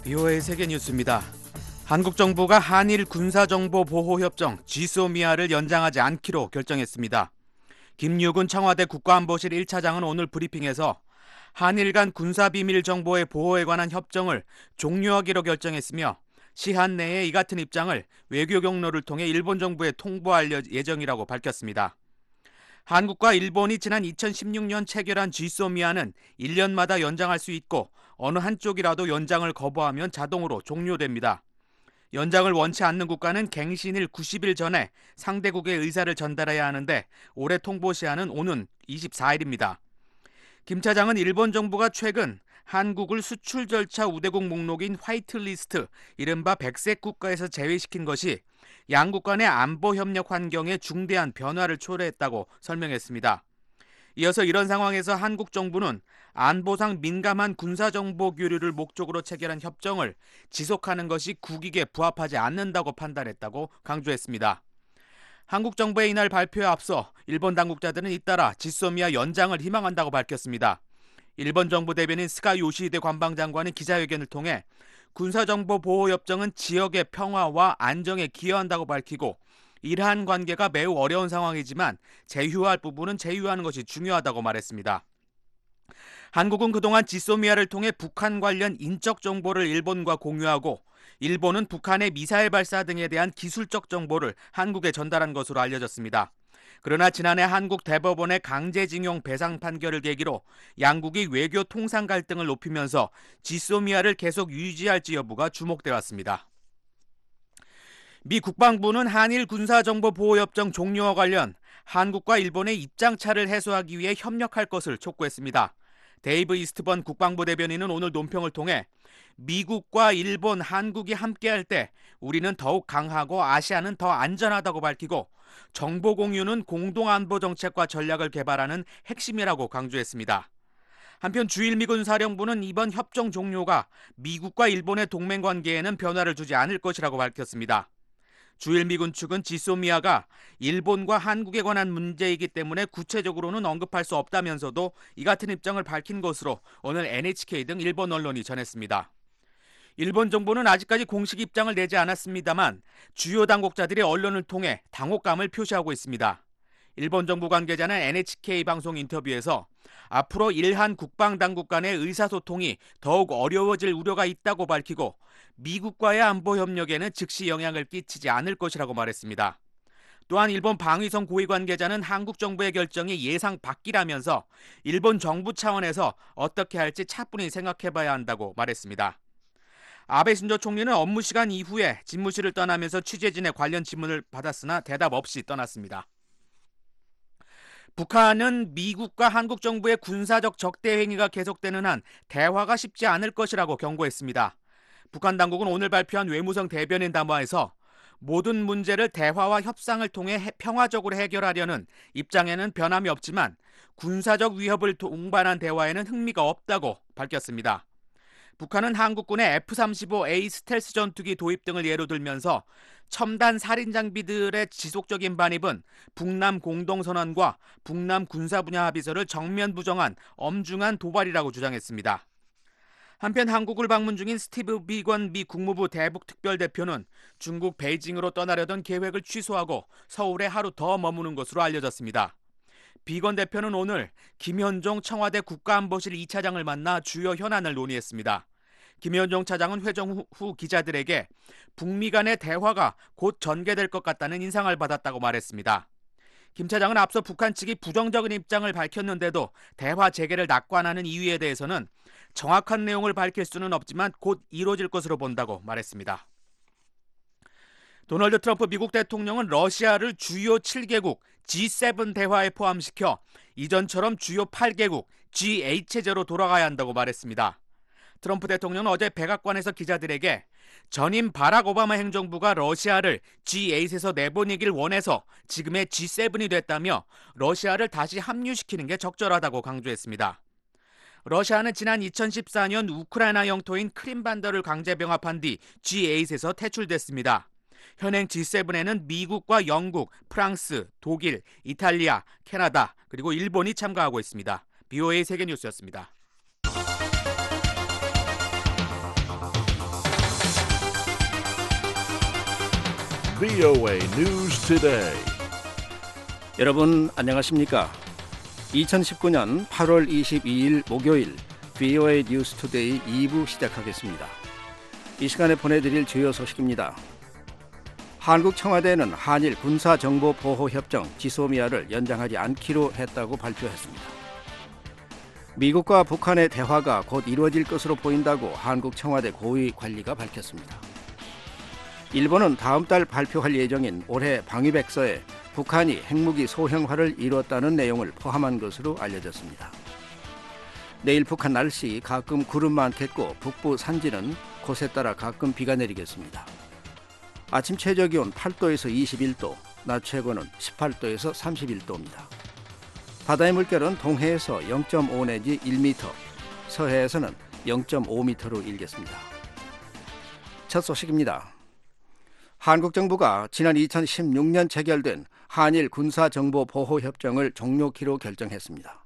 BOA 세계뉴스입니다. 한국 정부가 한일 군사정보보호협정 GSOMIA를 연장하지 않기로 결정했습니다. 김유군 청와대 국가안보실 1차장은 오늘 브리핑에서 한일 간 군사비밀 정보의 보호에 관한 협정을 종료하기로 결정했으며 시한 내에 이 같은 입장을 외교 경로를 통해 일본 정부에 통보할 예정이라고 밝혔습니다. 한국과 일본이 지난 2016년 체결한 GSOMIA는 1년마다 연장할 수 있고 어느 한쪽이라도 연장을 거부하면 자동으로 종료됩니다. 연장을 원치 않는 국가는 갱신일 90일 전에 상대국의 의사를 전달해야 하는데 올해 통보 시한은 오는 24일입니다. 김 차장은 일본 정부가 최근 한국을 수출 절차 우대국 목록인 화이트리스트, 이른바 백색 국가에서 제외시킨 것이 양국 간의 안보 협력 환경에 중대한 변화를 초래했다고 설명했습니다. 이어서 이런 상황에서 한국 정부는 안보상 민감한 군사정보 교류를 목적으로 체결한 협정을 지속하는 것이 국익에 부합하지 않는다고 판단했다고 강조했습니다. 한국 정부의 이날 발표에 앞서 일본 당국자들은 잇따라 GSOMIA 연장을 희망한다고 밝혔습니다. 일본 정부 대변인 스가 요시히데 관방장관은 기자회견을 통해 군사정보보호협정은 지역의 평화와 안정에 기여한다고 밝히고 이러한 관계가 매우 어려운 상황이지만 제휴할 부분은 제휴하는 것이 중요하다고 말했습니다. 한국은 그동안 GSOMIA를 통해 북한 관련 인적 정보를 일본과 공유하고 일본은 북한의 미사일 발사 등에 대한 기술적 정보를 한국에 전달한 것으로 알려졌습니다. 그러나 지난해 한국 대법원의 강제징용 배상 판결을 계기로 양국이 외교 통상 갈등을 높이면서 GSOMIA를 계속 유지할지 여부가 주목돼 왔습니다. 미 국방부는 한일 군사정보보호협정 종료와 관련 한국과 일본의 입장차를 해소하기 위해 협력할 것을 촉구했습니다. 데이브 이스트번 국방부 대변인은 오늘 논평을 통해 미국과 일본, 한국이 함께할 때 우리는 더욱 강하고 아시아는 더 안전하다고 밝히고 정보 공유는 공동안보 정책과 전략을 개발하는 핵심이라고 강조했습니다. 한편 주일미군 사령부는 이번 협정 종료가 미국과 일본의 동맹 관계에는 변화를 주지 않을 것이라고 밝혔습니다. 주일미군 측은 GSOMIA가 일본과 한국에 관한 문제이기 때문에 구체적으로는 언급할 수 없다면서도 이 같은 입장을 밝힌 것으로 오늘 NHK 등 일본 언론이 전했습니다. 일본 정부는 아직까지 공식 입장을 내지 않았습니다만 주요 당국자들이 언론을 통해 당혹감을 표시하고 있습니다. 일본 정부 관계자는 NHK 방송 인터뷰에서 앞으로 일한 국방당국 간의 의사소통이 더욱 어려워질 우려가 있다고 밝히고 미국과의 안보 협력에는 즉시 영향을 끼치지 않을 것이라고 말했습니다. 또한 일본 방위성 고위 관계자는 한국 정부의 결정이 예상 밖이라면서 일본 정부 차원에서 어떻게 할지 차분히 생각해봐야 한다고 말했습니다. 아베 신조 총리는 업무 시간 이후에 집무실을 떠나면서 취재진의 관련 질문을 받았으나 대답 없이 떠났습니다. 북한은 미국과 한국 정부의 군사적 적대 행위가 계속되는 한 대화가 쉽지 않을 것이라고 경고했습니다. 북한 당국은 오늘 발표한 외무성 대변인 담화에서 모든 문제를 대화와 협상을 통해 평화적으로 해결하려는 입장에는 변함이 없지만 군사적 위협을 동반한 대화에는 흥미가 없다고 밝혔습니다. 북한은 한국군의 F-35A 스텔스 전투기 도입 등을 예로 들면서 첨단 살인 장비들의 지속적인 반입은 북남 공동선언과 북남 군사 분야 합의서를 정면 부정한 엄중한 도발이라고 주장했습니다. 한편 한국을 방문 중인 스티브 비건 미 국무부 대북 특별대표는 중국 베이징으로 떠나려던 계획을 취소하고 서울에 하루 더 머무는 것으로 알려졌습니다. 비건 대표는 오늘 김현종 청와대 국가안보실 2차장을 만나 주요 현안을 논의했습니다. 김현종 차장은 회정 후 기자들에게 북미 간의 대화가 곧 전개될 것 같다는 인상을 받았다고 말했습니다. 김 차장은 앞서 북한 측이 부정적인 입장을 밝혔는데도 대화 재개를 낙관하는 이유에 대해서는 정확한 내용을 밝힐 수는 없지만 곧 이루어질 것으로 본다고 말했습니다. 도널드 트럼프 미국 대통령은 러시아를 주요 7개국 G7 대화에 포함시켜 이전처럼 주요 8개국 G8 체제로 돌아가야 한다고 말했습니다. 트럼프 대통령은 어제 백악관에서 기자들에게 전임 바락 오바마 행정부가 러시아를 G8에서 내보내길 원해서 지금의 G7이 됐다며 러시아를 다시 합류시키는 게 적절하다고 강조했습니다. 러시아는 지난 2014년 우크라이나 영토인 크림반도를 강제 병합한 뒤 G8에서 퇴출됐습니다. 현행 G7에는 미국과 영국, 프랑스, 독일, 이탈리아, 캐나다, 그리고 일본이 참가하고 있습니다. BOA 세계뉴스였습니다. VOA News Today. 여러분 안녕하십니까? 2019년 8월 22일 목요일 VOA 뉴스 투데이 2부 시작하겠습니다. 이 시간에 보내드릴 주요 소식입니다. 한국 청와대는 한일 군사정보보호협정 지소미아를 연장하지 않기로 했다고 발표했습니다. 미국과 북한의 대화가 곧 이루어질 것으로 보인다고 한국 청와대 고위 관리가 밝혔습니다. 일본은 다음 달 발표할 예정인 올해 방위백서에 북한이 핵무기 소형화를 이뤘다는 내용을 포함한 것으로 알려졌습니다. 내일 북한 날씨 가끔 구름 많겠고 북부 산지는 곳에 따라 가끔 비가 내리겠습니다. 아침 최저기온 8도에서 21도, 낮 최고는 18도에서 31도입니다. 바다의 물결은 동해에서 0.5 내지 1m, 서해에서는 0.5m로 일겠습니다. 첫 소식입니다. 한국 정부가 지난 2016년 체결된 한일 군사정보보호협정을 종료키로 결정했습니다.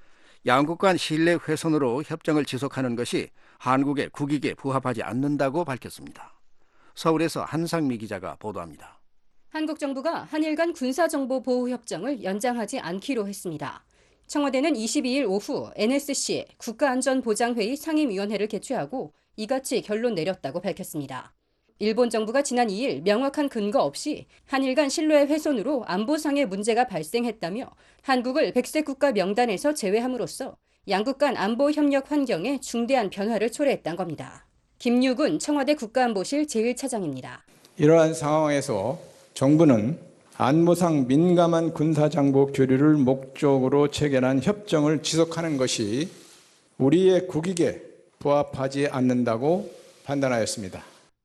양국 간 신뢰 훼손으로 협정을 지속하는 것이 한국의 국익에 부합하지 않는다고 밝혔습니다. 서울에서 한상미 기자가 보도합니다. 한국 정부가 한일 간 군사정보보호협정을 연장하지 않기로 했습니다. 청와대는 22일 오후 NSC 국가안전보장회의 상임위원회를 개최하고 이같이 결론 내렸다고 밝혔습니다. 일본 정부가 지난 2일 명확한 근거 없이 한일 간 신뢰 훼손으로 안보상의 문제가 발생했다며 한국을 백색 국가 명단에서 제외함으로써 양국 간 안보 협력 환경에 중대한 변화를 초래했다는 겁니다. 김유군 청와대 국가안보실 제1차장입니다. 이러한 상황에서 정부는 안보상 민감한 군사정보 교류를 목적으로 체결한 협정을 지속하는 것이 우리의 국익에 부합하지 않는다고 판단하였습니다.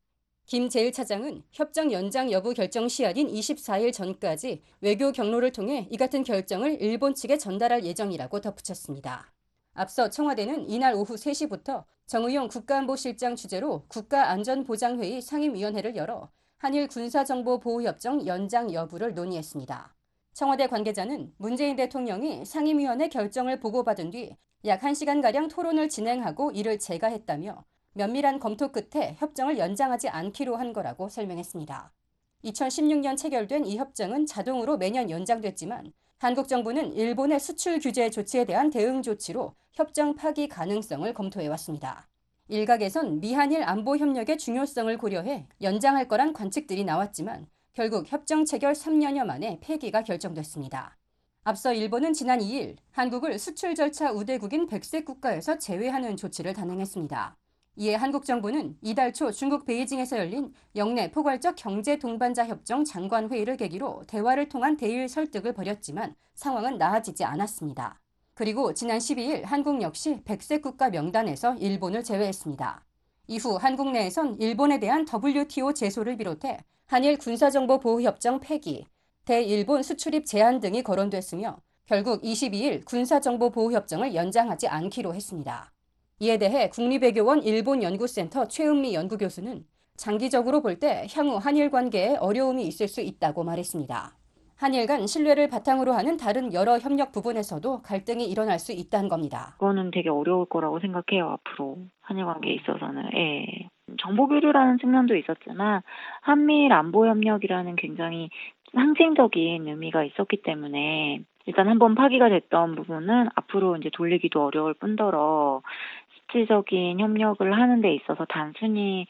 김 제1차장은 협정 연장 여부 결정 시한인 24일 전까지 외교 경로를 통해 이 같은 결정을 일본 측에 전달할 예정이라고 덧붙였습니다. 앞서 청와대는 이날 오후 3시부터 정의용 국가안보실장 주재로 국가안전보장회의 상임위원회를 열어 한일 군사정보보호협정 연장 여부를 논의했습니다. 청와대 관계자는 문재인 대통령이 상임위원회 결정을 보고받은 뒤 약 1시간가량 토론을 진행하고 이를 재가했다며 면밀한 검토 끝에 협정을 연장하지 않기로 한 거라고 설명했습니다. 2016년 체결된 이 협정은 자동으로 매년 연장됐지만 한국 정부는 일본의 수출 규제 조치에 대한 대응 조치로 협정 파기 가능성을 검토해왔습니다. 일각에선 미한일 안보 협력의 중요성을 고려해 연장할 거란 관측들이 나왔지만 결국 협정 체결 3년여 만에 폐기가 결정됐습니다. 앞서 일본은 지난 2일 한국을 수출 절차 우대국인 백색 국가에서 제외하는 조치를 단행했습니다. 이에 한국 정부는 이달 초 중국 베이징에서 열린 영내 포괄적 경제 동반자 협정 장관 회의를 계기로 대화를 통한 대일 설득을 벌였지만 상황은 나아지지 않았습니다. 그리고 지난 12일 한국 역시 백색 국가 명단에서 일본을 제외했습니다. 이후 한국 내에선 일본에 대한 WTO 제소를 비롯해 한일 군사정보보호협정 폐기, 대일본 수출입 제한 등이 거론됐으며 결국 22일 군사정보보호협정을 연장하지 않기로 했습니다. 이에 대해 국립외교원 일본연구센터 최은미 연구교수는 장기적으로 볼 때 향후 한일 관계에 어려움이 있을 수 있다고 말했습니다. 한일 간 신뢰를 바탕으로 하는 다른 여러 협력 부분에서도 갈등이 일어날 수 있다는 겁니다. 그거는 되게 어려울 거라고 생각해요, 앞으로. 한일 관계에 있어서는. 예. 정보 교류라는 측면도 있었지만 한미일 안보 협력이라는 굉장히 상징적인 의미가 있었기 때문에 일단 한번 파기가 됐던 부분은 앞으로 이제 돌리기도 어려울 뿐더러 실질적인 협력을 하는 데 있어서 단순히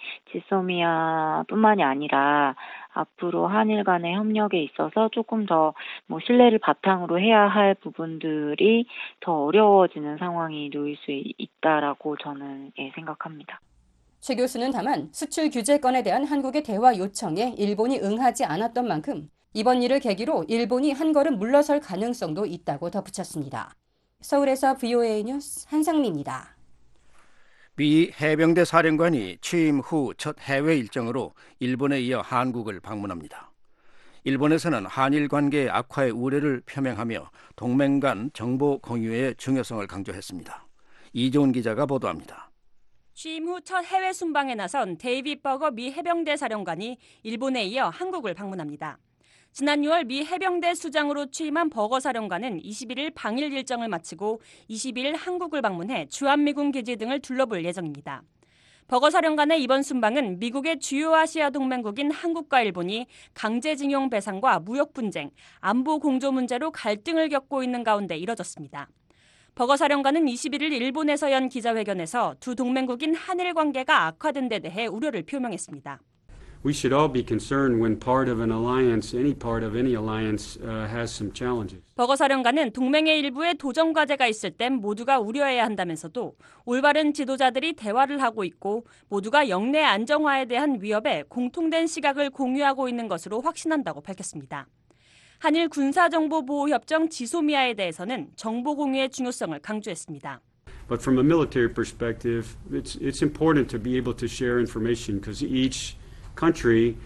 지소미아뿐만이 아니라 앞으로 한일 간의 협력에 있어서 조금 더 신뢰를 바탕으로 해야 할 부분들이 더 어려워지는 상황이 놓일 수 있다라고 저는 생각합니다. 최 교수는 다만 수출 규제권에 대한 한국의 대화 요청에 일본이 응하지 않았던 만큼 이번 일을 계기로 일본이 한 걸음 물러설 가능성도 있다고 덧붙였습니다. 서울에서 VOA 뉴스 한상미입니다. 미 해병대 사령관이 취임 후 첫 해외 일정으로 일본에 이어 한국을 방문합니다. 일본에서는 한일 관계의 악화의 우려를 표명하며 동맹 간 정보 공유의 중요성을 강조했습니다. 이종훈 기자가 보도합니다. 취임 후 첫 해외 순방에 나선 데이빗 버거 미 해병대 사령관이 일본에 이어 한국을 방문합니다. 지난 6월 미 해병대 수장으로 취임한 버거 사령관은 21일 방일 일정을 마치고 22일 한국을 방문해 주한미군 기지 등을 둘러볼 예정입니다. 버거사령관의 이번 순방은 미국의 주요 아시아 동맹국인 한국과 일본이 강제징용 배상과 무역 분쟁, 안보 공조 문제로 갈등을 겪고 있는 가운데 이뤄졌습니다. 버거사령관은 21일 일본에서 연 기자회견에서 두 동맹국인 한일 관계가 악화된 데 대해 우려를 표명했습니다. We should all be concerned when part of an alliance, any part of any alliance, has some challenges. 버거사령관은 동맹의 일부에 도전 과제가 있을 땐 모두가 우려해야 한다면서도 올바른 지도자들이 대화를 하고 있고 모두가 영내 안정화에 대한 위협에 공통된 시각을 공유하고 있는 것으로 확신한다고 밝혔습니다. 한일 군사정보보호협정 지소미아에 대해서는 정보 공유의 중요성을 강조했습니다. But from a military perspective, it's important to be able to share information because each country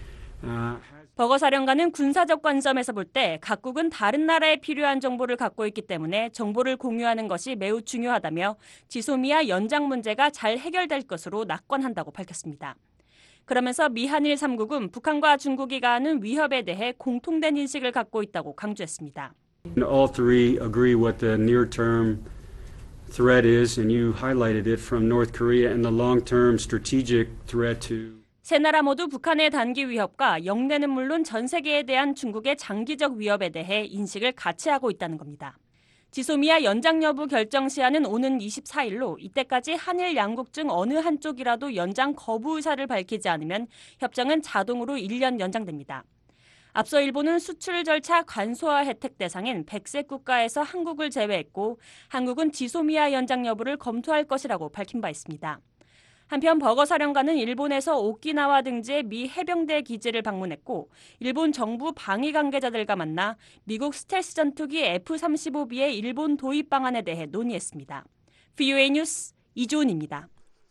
버거사령관은 군사적 관점에서 볼 때 각국은 다른 나라에 필요한 정보를 갖고 있기 때문에 정보를 공유하는 것이 매우 중요하다며 지소미아 연장 문제가 잘 해결될 것으로 낙관한다고 밝혔습니다. 그러면서 미한일 3국은 북한과 중국이 가하는 위협에 대해 공통된 인식을 갖고 있다고 강조했습니다. all three agree what the near-term threat is, and you highlighted it from North Korea and the long-term strategic threat to 세 나라 모두 북한의 단기 위협과 영내는 물론 전 세계에 대한 중국의 장기적 위협에 대해 인식을 같이 하고 있다는 겁니다. 지소미아 연장 여부 결정 시한은 오는 24일로 이때까지 한일 양국 중 어느 한쪽이라도 연장 거부 의사를 밝히지 않으면 협정은 자동으로 1년 연장됩니다. 앞서 일본은 수출 절차 간소화 혜택 대상인 100세 국가에서 한국을 제외했고 한국은 지소미아 연장 여부를 검토할 것이라고 밝힌 바 있습니다. 한편 버거사령관은 일본에서 오키나와 등지의 미 해병대 기지를 방문했고 일본 정부 방위 관계자들과 만나 미국 스텔스 전투기 F-35B의 일본 도입 방안에 대해 논의했습니다. VOA 뉴스 이주은입니다.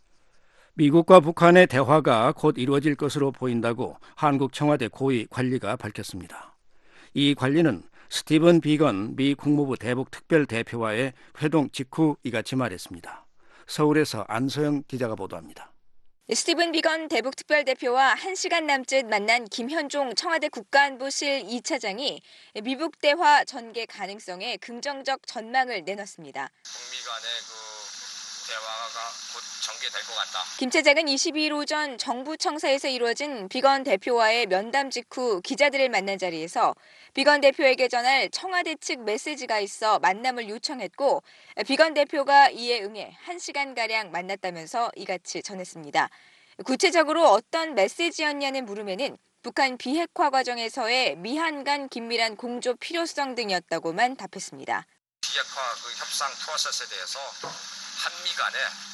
미국과 북한의 대화가 곧 이루어질 것으로 보인다고 한국 청와대 고위 관리가 밝혔습니다. 이 관리는 스티븐 비건 미 국무부 대북 특별대표와의 회동 직후 이같이 말했습니다. 서울에서 안소영 기자가 보도합니다. 스티븐 비건 대북특별대표와 1시간 남짓 만난 김현종 청와대 국가안보실 2차장이 미북 대화 전개 가능성에 긍정적 전망을 내놨습니다. 북미 간의 대화가 곧 전개될 것 같다. 김 차장은 22일 오전 정부 청사에서 이루어진 비건 대표와의 면담 직후 기자들을 만난 자리에서 비건 대표에게 전할 청와대 측 메시지가 있어 만남을 요청했고 비건 대표가 이에 응해 1시간가량 만났다면서 이같이 전했습니다. 구체적으로 어떤 메시지였냐는 물음에는 북한 비핵화 과정에서의 미한 간 긴밀한 공조 필요성 등이었다고만 답했습니다. 비핵화 협상 프로세스에 대해서 한미 간에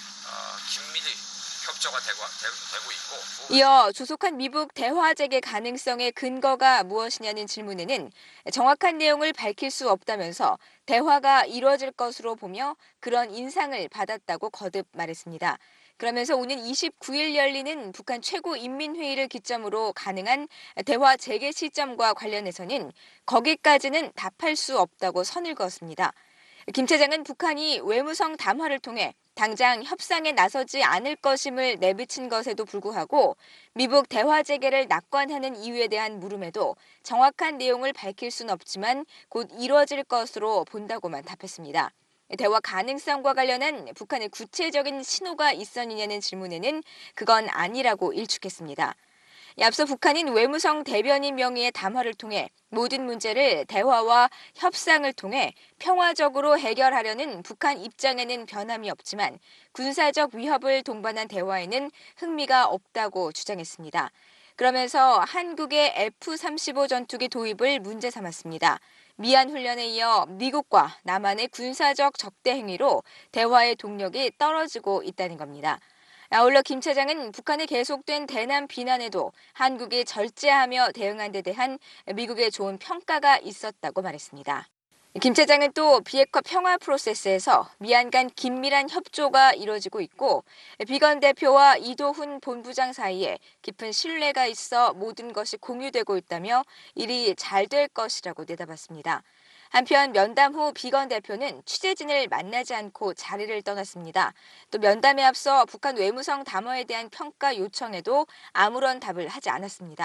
긴밀히 협조가 되고 있고 이어 조속한 미북 대화 재개 가능성의 근거가 무엇이냐는 질문에는 정확한 내용을 밝힐 수 없다면서 대화가 이루어질 것으로 보며 그런 인상을 받았다고 거듭 말했습니다. 그러면서 오는 29일 열리는 북한 최고인민회의를 기점으로 가능한 대화 재개 시점과 관련해서는 거기까지는 답할 수 없다고 선을 그었습니다. 김 차장은 북한이 외무성 담화를 통해 당장 협상에 나서지 않을 것임을 내비친 것에도 불구하고 미북 대화 재개를 낙관하는 이유에 대한 물음에도 정확한 내용을 밝힐 수는 없지만 곧 이루어질 것으로 본다고만 답했습니다. 대화 가능성과 관련한 북한의 구체적인 신호가 있었느냐는 질문에는 그건 아니라고 일축했습니다. 앞서 북한인 외무성 대변인 명의의 담화를 통해 모든 문제를 대화와 협상을 통해 평화적으로 해결하려는 북한 입장에는 변함이 없지만 군사적 위협을 동반한 대화에는 흥미가 없다고 주장했습니다. 그러면서 한국의 F-35 전투기 도입을 문제 삼았습니다. 미한 훈련에 이어 미국과 남한의 군사적 적대 행위로 대화의 동력이 떨어지고 있다는 겁니다. 아울러 김 차장은 북한의 계속된 대남 비난에도 한국이 절제하며 대응한 데 대한 미국의 좋은 평가가 있었다고 말했습니다. 김 차장은 또 비핵화 평화 프로세스에서 미한 간 긴밀한 협조가 이루어지고 있고 비건 대표와 이도훈 본부장 사이에 깊은 신뢰가 있어 모든 것이 공유되고 있다며 일이 잘 될 것이라고 내다봤습니다. 한편 면담 후 비건 대표는 취재진을 만나지 않고 자리를 떠났습니다. 또 면담에 앞서 북한 외무성 담화에 대한 평가 요청에도 아무런 답을 하지 않았습니다.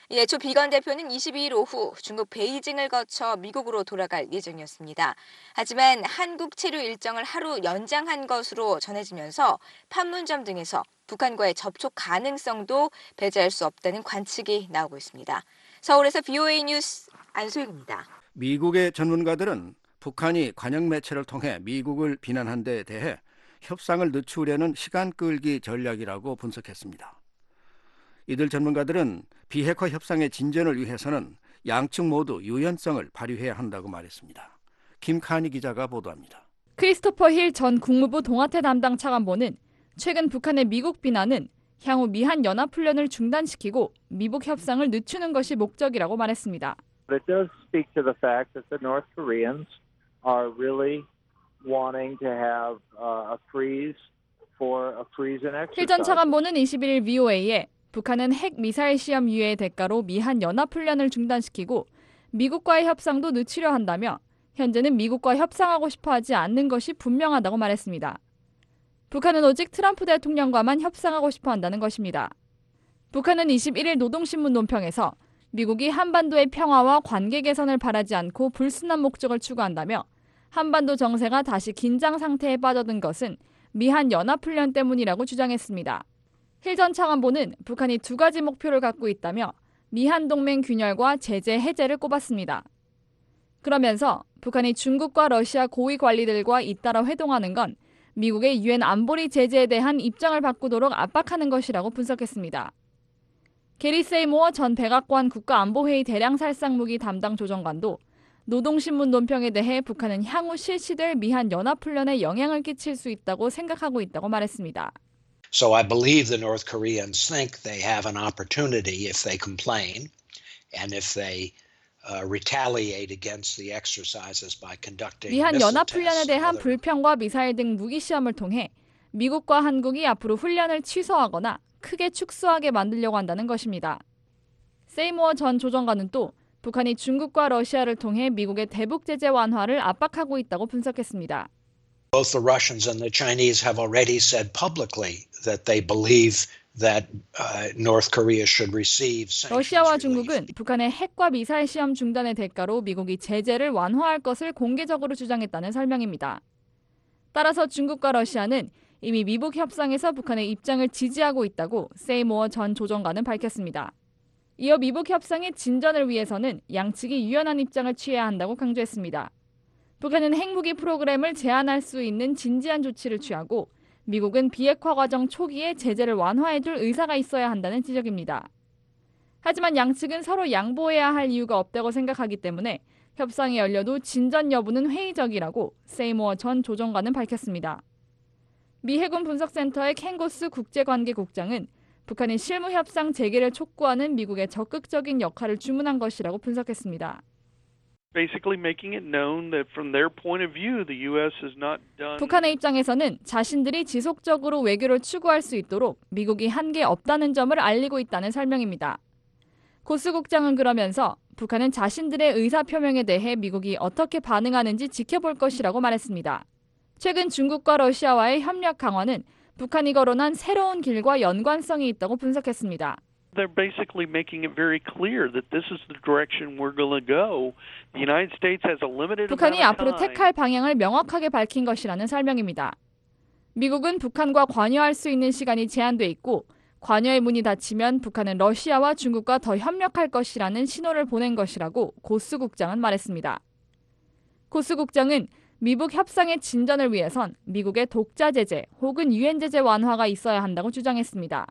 예, 조 비건 대표는 22일 오후 중국 베이징을 거쳐 미국으로 돌아갈 예정이었습니다. 하지만 한국 체류 일정을 하루 연장한 것으로 전해지면서 판문점 등에서 북한과의 접촉 가능성도 배제할 수 없다는 관측이 나오고 있습니다. 서울에서 BOA 뉴스 안소영입니다. 미국의 전문가들은 북한이 관영 매체를 통해 미국을 비난한 데 대해 협상을 늦추려는 시간 끌기 전략이라고 분석했습니다. 이들 전문가들은 비핵화 협상의 진전을 위해서는 양측 모두 유연성을 발휘해야 한다고 말했습니다. 김칸희 기자가 보도합니다. 크리스토퍼 힐 전 국무부 동아태 담당 차관보는 최근 북한의 미국 비난은 향후 미한 연합훈련을 중단시키고 미북 협상을 늦추는 것이 목적이라고 말했습니다. It does speak to the fact that the North Koreans are really wanting to have a freeze for a freeze and exercise. 힐 전 차관보는 21일 VOA에 북한은 핵 미사일 시험 유예의 대가로 미한 연합훈련을 중단시키고 미국과의 협상도 늦추려 한다며 현재는 미국과 협상하고 싶어하지 않는 것이 분명하다고 말했습니다. 북한은 오직 트럼프 대통령과만 협상하고 싶어 한다는 것입니다. 북한은 21일 노동신문 논평에서 미국이 한반도의 평화와 관계 개선을 바라지 않고 불순한 목적을 추구한다며 한반도 정세가 다시 긴장 상태에 빠져든 것은 미한 연합훈련 때문이라고 주장했습니다. 힐 전 차관보는 북한이 두 가지 목표를 갖고 있다며 미한 동맹 균열과 제재 해제를 꼽았습니다. 그러면서 북한이 중국과 러시아 고위 관리들과 잇따라 회동하는 건 미국의 유엔 안보리 제재에 대한 입장을 바꾸도록 압박하는 것이라고 분석했습니다. 게리 세이모어 전 백악관 국가안보회의 대량살상무기 담당 조정관도 노동신문 논평에 대해 북한은 향후 실시될 미한 연합훈련에 영향을 끼칠 수 있다고 생각하고 있다고 말했습니다. So I believe the North Koreans think they have an opportunity if they complain and if they retaliate against the exercises by conducting 미한 missile 연합훈련에 tests. 대한 불평과 미사일 등 무기 시험을 통해 미국과 한국이 앞으로 훈련을 취소하거나 크게 축소하게 만들려고 한다는 것입니다. 세이모어 전 조정관은 또 북한이 중국과 러시아를 통해 미국의 대북 제재 완화를 압박하고 있다고 분석했습니다. Both the Russians and the Chinese have already said publicly that they believe that North Korea should receive sanctions. 러시아와 중국은 북한의 핵과 미사일 시험 중단의 대가로 미국이 제재를 완화할 것을 공개적으로 주장했다는 설명입니다. 따라서 중국과 러시아는 이미 미북 협상에서 북한의 입장을 지지하고 있다고 세이모어 전 조정관은 밝혔습니다. 이어 미북 협상의 진전을 위해서는 양측이 유연한 입장을 취해야 한다고 강조했습니다. 북한은 핵무기 프로그램을 제한할 수 있는 진지한 조치를 취하고 미국은 비핵화 과정 초기에 제재를 완화해줄 의사가 있어야 한다는 지적입니다. 하지만 양측은 서로 양보해야 할 이유가 없다고 생각하기 때문에 협상이 열려도 진전 여부는 회의적이라고 세이모어 전 조정관은 밝혔습니다. 미 해군 분석센터의 켄고스 국제관계국장은 북한이 실무 협상 재개를 촉구하는 미국의 적극적인 역할을 주문한 것이라고 분석했습니다. Basically making it known that from their point of view, the U.S. has not done. 북한의 입장에서는 자신들이 지속적으로 외교를 추구할 수 있도록 미국이 한 게 없다는 점을 알리고 있다는 설명입니다. 고스 국장은 그러면서 북한은 자신들의 의사표명에 대해 미국이 어떻게 반응하는지 지켜볼 것이라고 말했습니다. 최근 중국과 러시아와의 협력 강화는 북한이 거론한 새로운 길과 연관성이 있다고 분석했습니다. They're basically making it very clear that this is the direction we're going to go. The United States has a limited 북한이 amount of 앞으로 time. 택할 방향을 명확하게 밝힌 것이라는 설명입니다. 미국은 북한과 관여할 수 있는 시간이 제한돼 있고 관여의 문이 닫히면 북한은 러시아와 중국과 더 협력할 것이라는 신호를 보낸 것이라고 고스 국장은 말했습니다. 고스 국장은 미북 협상의 진전을 위해선 미국의 독자 제재 혹은 유엔 제재 완화가 있어야 한다고 주장했습니다.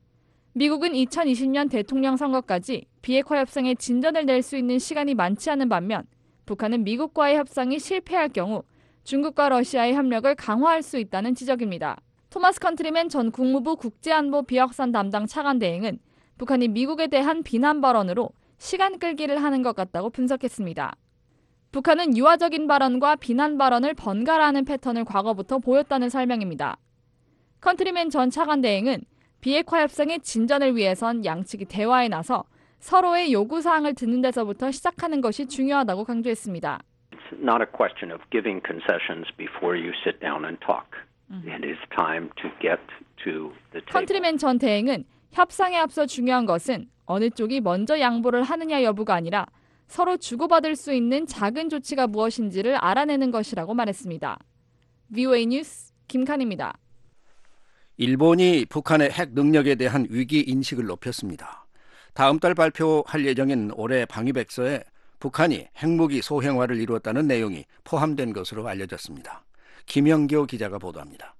미국은 2020년 대통령 선거까지 비핵화 협상에 진전을 낼 수 있는 시간이 많지 않은 반면 북한은 미국과의 협상이 실패할 경우 중국과 러시아의 협력을 강화할 수 있다는 지적입니다. 토마스 컨트리맨 전 국무부 국제안보 비확산 담당 차관 대행은 북한이 미국에 대한 비난 발언으로 시간 끌기를 하는 것 같다고 분석했습니다. 북한은 유화적인 발언과 비난 발언을 번갈아 하는 패턴을 과거부터 보였다는 설명입니다. 컨트리맨 전 차관 대행은 비핵화 협상의 진전을 위해선 양측이 대화에 나서 서로의 요구사항을 듣는 데서부터 시작하는 것이 중요하다고 강조했습니다. It's not a question of giving concessions before you sit down and talk. It is time to get to the table. 컨트리맨 전 대행은 협상에 앞서 중요한 것은 어느 쪽이 먼저 양보를 하느냐 여부가 아니라 서로 주고받을 수 있는 작은 조치가 무엇인지를 알아내는 것이라고 말했습니다. VOA 뉴스 김칸입니다. 일본이 북한의 핵 능력에 대한 위기 인식을 높였습니다. 다음 달 발표할 예정인 올해 방위백서에 북한이 핵무기 소형화를 이루었다는 내용이 포함된 것으로 알려졌습니다. 김영교 기자가 보도합니다.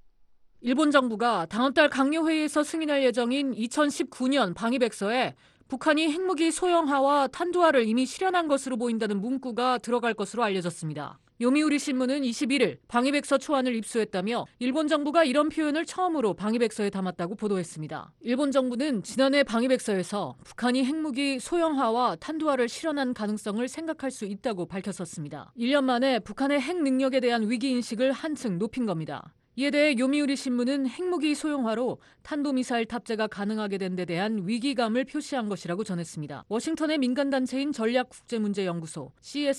일본 정부가 다음 달 강요회의에서 승인할 예정인 2019년 방위백서에 북한이 핵무기 소형화와 탄두화를 이미 실현한 것으로 보인다는 문구가 들어갈 것으로 알려졌습니다. 요미우리 신문은 21일 방위백서 초안을 입수했다며 일본 정부가 이런 표현을 처음으로 방위백서에 담았다고 보도했습니다. 일본 정부는 지난해 방위백서에서 북한이 핵무기 소형화와 탄두화를 실현한 가능성을 생각할 수 있다고 밝혔었습니다. 1년 만에 북한의 핵 능력에 대한 위기인식을 한층 높인 겁니다. 이에 대해 요미우리 신문은 핵무기 소형화로 탄도미사일 탑재가 가능하게 된 데 대한 위기감을 표시한 것이라고 전했습니다. 워싱턴의 민간단체인 전략국제문제연구소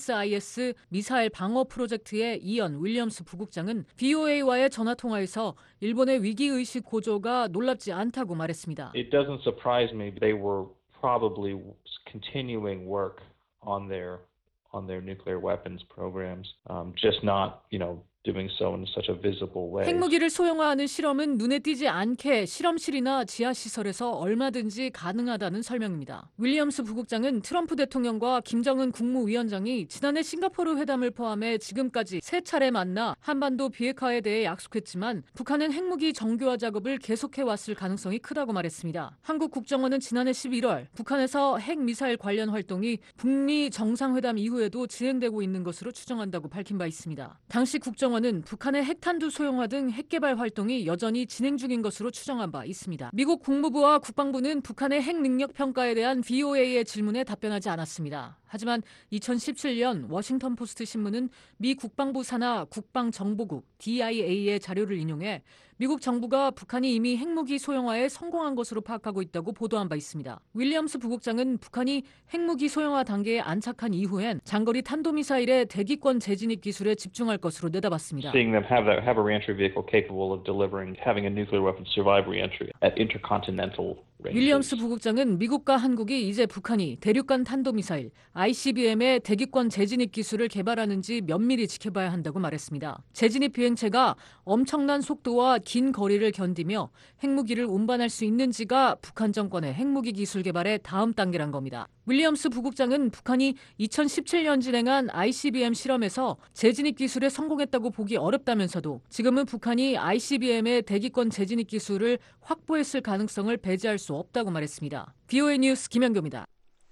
CSIS 미사일 방어 프로젝트의 이언 윌리엄스 부국장은 VOA와의 전화통화에서 일본의 위기의식 고조가 놀랍지 않다고 말했습니다. It doesn't surprise me. They were probably continuing work on their nuclear weapons programs, just not, doing so in such a visible way. 핵무기를 소형화하는 실험은 눈에 띄지 않게 실험실이나 지하시설에서 얼마든지 가능하다는 설명입니다. 윌리엄스 부국장은 트럼프 대통령과 김정은 국무위원장이 지난해 싱가포르 회담을 포함해 지금까지 3차례 만나 한반도 비핵화에 대해 약속했지만 북한은 핵무기 정교화 작업을 계속해왔을 가능성이 크다고 말했습니다. 한국 국정원은 지난해 11월 북한에서 핵미사일 관련 활동이 북미 정상회담 이후에도 진행되고 있는 것으로 추정한다고 밝힌 바 있습니다. 당시 국정원은 북한의 핵탄두 소형화 등 핵개발 활동이 여전히 진행 중인 것으로 추정한 바 있습니다. 미국 국무부와 국방부는 북한의 핵 능력 평가에 대한 VOA의 질문에 답변하지 않았습니다. 하지만 2017년 워싱턴 포스트 신문은 미 국방부 산하 국방정보국 DIA의 자료를 인용해 미국 정부가 북한이 이미 핵무기 소형화에 성공한 것으로 파악하고 있다고 보도한 바 있습니다. 윌리엄스 부국장은 북한이 핵무기 소형화 단계에 안착한 이후엔 장거리 탄도미사일의 대기권 재진입 기술에 집중할 것으로 내다봤습니다. Seeing them have a reentry vehicle capable of having a nuclear weapon survive reentry at intercontinental ranges. 윌리엄스 부국장은 미국과 한국이 이제 북한이 대륙간 탄도미사일 ICBM의 대기권 재진입 기술을 개발하는지 면밀히 지켜봐야 한다고 말했습니다. 재진입 비행체가 엄청난 속도와 긴 거리를 견디며 핵무기를 운반할 수 있는지가 북한 정권의 핵무기 기술 개발의 다음 단계란 겁니다. 윌리엄스 부국장은 북한이 2017년 진행한 ICBM 실험에서 재진입 기술에 성공했다고 보기 어렵다면서도 지금은 북한이 ICBM의 대기권 재진입 기술을 확보했을 가능성을 배제할 수 없다고 말했습니다. VOA 뉴스 김현교입니다.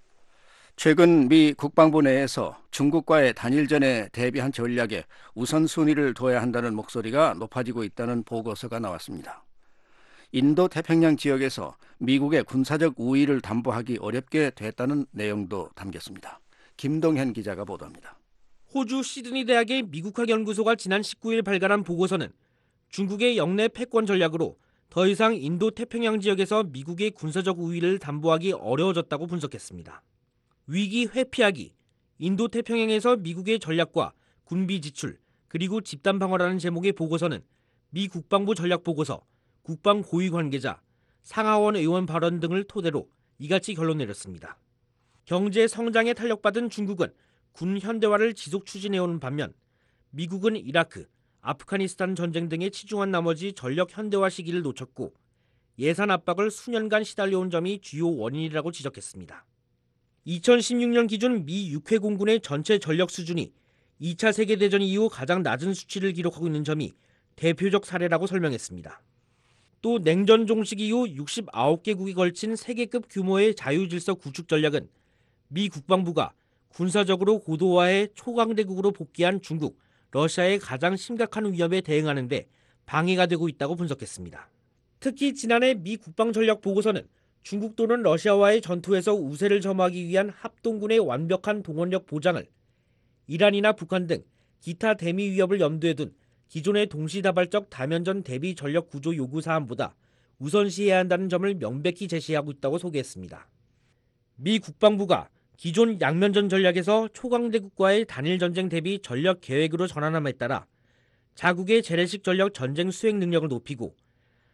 최근 미 국방부 내에서 중국과의 단일전에 대비한 전략에 우선순위를 둬야 한다는 목소리가 높아지고 있다는 보고서가 나왔습니다. 인도 태평양 지역에서 미국의 군사적 우위를 담보하기 어렵게 됐다는 내용도 담겼습니다. 김동현 기자가 보도합니다. 호주 시드니 대학의 미국학 연구소가 지난 19일 발간한 보고서는 중국의 영내 패권 전략으로 더 이상 인도 태평양 지역에서 미국의 군사적 우위를 담보하기 어려워졌다고 분석했습니다. 위기 회피하기, 인도 태평양에서 미국의 전략과 군비 지출, 그리고 집단 방어라는 제목의 보고서는 미 국방부 전략 보고서, 국방 고위 관계자, 상하원 의원 발언 등을 토대로 이같이 결론 내렸습니다. 경제 성장에 탄력받은 중국은 군 현대화를 지속 추진해오는 반면 미국은 이라크, 아프가니스탄 전쟁 등에 치중한 나머지 전력 현대화 시기를 놓쳤고 예산 압박을 수년간 시달려온 점이 주요 원인이라고 지적했습니다. 2016년 기준 미 육해 공군의 전체 전력 수준이 2차 세계대전 이후 가장 낮은 수치를 기록하고 있는 점이 대표적 사례라고 설명했습니다. 또 냉전 종식 이후 69개국이 걸친 세계급 규모의 자유질서 구축 전략은 미 국방부가 군사적으로 고도화해 초강대국으로 복귀한 중국, 러시아의 가장 심각한 위협에 대응하는 데 방해가 되고 있다고 분석했습니다. 특히 지난해 미 국방전략 보고서는 중국 또는 러시아와의 전투에서 우세를 점하기 위한 합동군의 완벽한 동원력 보장을 이란이나 북한 등 기타 대미 위협을 염두에 둔 기존의 동시다발적 다면전 대비 전력 구조 요구 사안보다 우선시해야 한다는 점을 명백히 제시하고 있다고 소개했습니다. 미 국방부가 기존 양면전 전략에서 초강대국과의 단일전쟁 대비 전력 계획으로 전환함에 따라 자국의 재래식 전력 전쟁 수행 능력을 높이고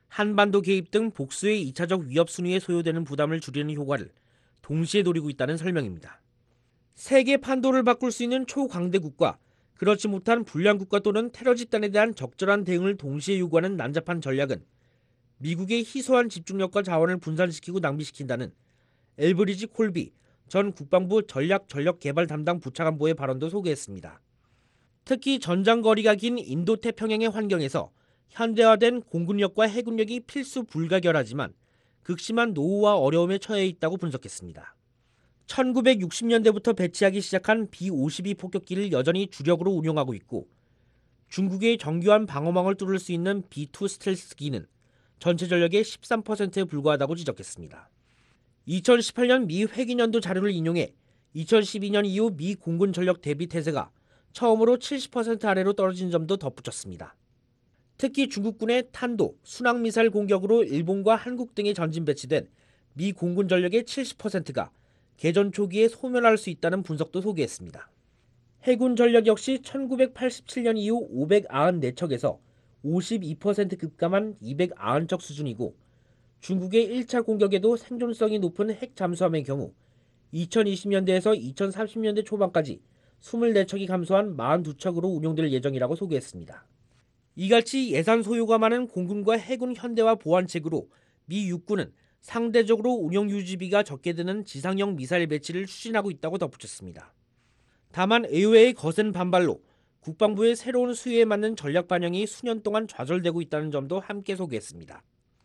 한반도 개입 등 복수의 2차적 위협 순위에 소요되는 부담을 줄이는 효과를 동시에 노리고 있다는 설명입니다. 세계 판도를 바꿀 수 있는 초강대국과 그렇지 못한 불량국가 또는 테러 집단에 대한 적절한 대응을 동시에 요구하는 난잡한 전략은 미국의 희소한 집중력과 자원을 분산시키고 낭비시킨다는 엘브리지 콜비 전 국방부 전략개발 담당 부차관보의 발언도 소개했습니다. 특히 전장거리가 긴 인도태평양의 환경에서 현대화된 공군력과 해군력이 필수 불가결하지만 극심한 노후와 어려움에 처해 있다고 분석했습니다. 1960년대부터 배치하기 시작한 B-52 폭격기를 여전히 주력으로 운용하고 있고 중국의 정교한 방어망을 뚫을 수 있는 B-2 스텔스기는 전체 전력의 13%에 불과하다고 지적했습니다. 2018년 미 회기년도 자료를 인용해 2012년 이후 미 공군 전력 대비 태세가 처음으로 70% 아래로 떨어진 점도 덧붙였습니다. 특히 중국군의 탄도, 순항미사일 공격으로 일본과 한국 등에 전진 배치된 미 공군 전력의 70%가 개전 초기에 소멸할 수 있다는 분석도 소개했습니다. 해군 전력 역시 1987년 이후 594척에서 52% 급감한 290척 수준이고 중국의 1차 공격에도 생존성이 높은 핵 잠수함의 경우 2020년대에서 2030년대 초반까지 24척이 감소한 42척으로 운용될 예정이라고 소개했습니다. 이같이 예산 소요가 많은 공군과 해군 현대화 보완책으로 미 육군은 상대적으로 운용 유지비가 적게 드는 지상형 미사일 배치를 추진하고 있다고 덧붙였습니다. 다만 의회의 거센 반발로 국방부의 새로운 수요에 맞는 전략 반영이 수년 동안 좌절되고 있다는 점도 함께 소개했습니다.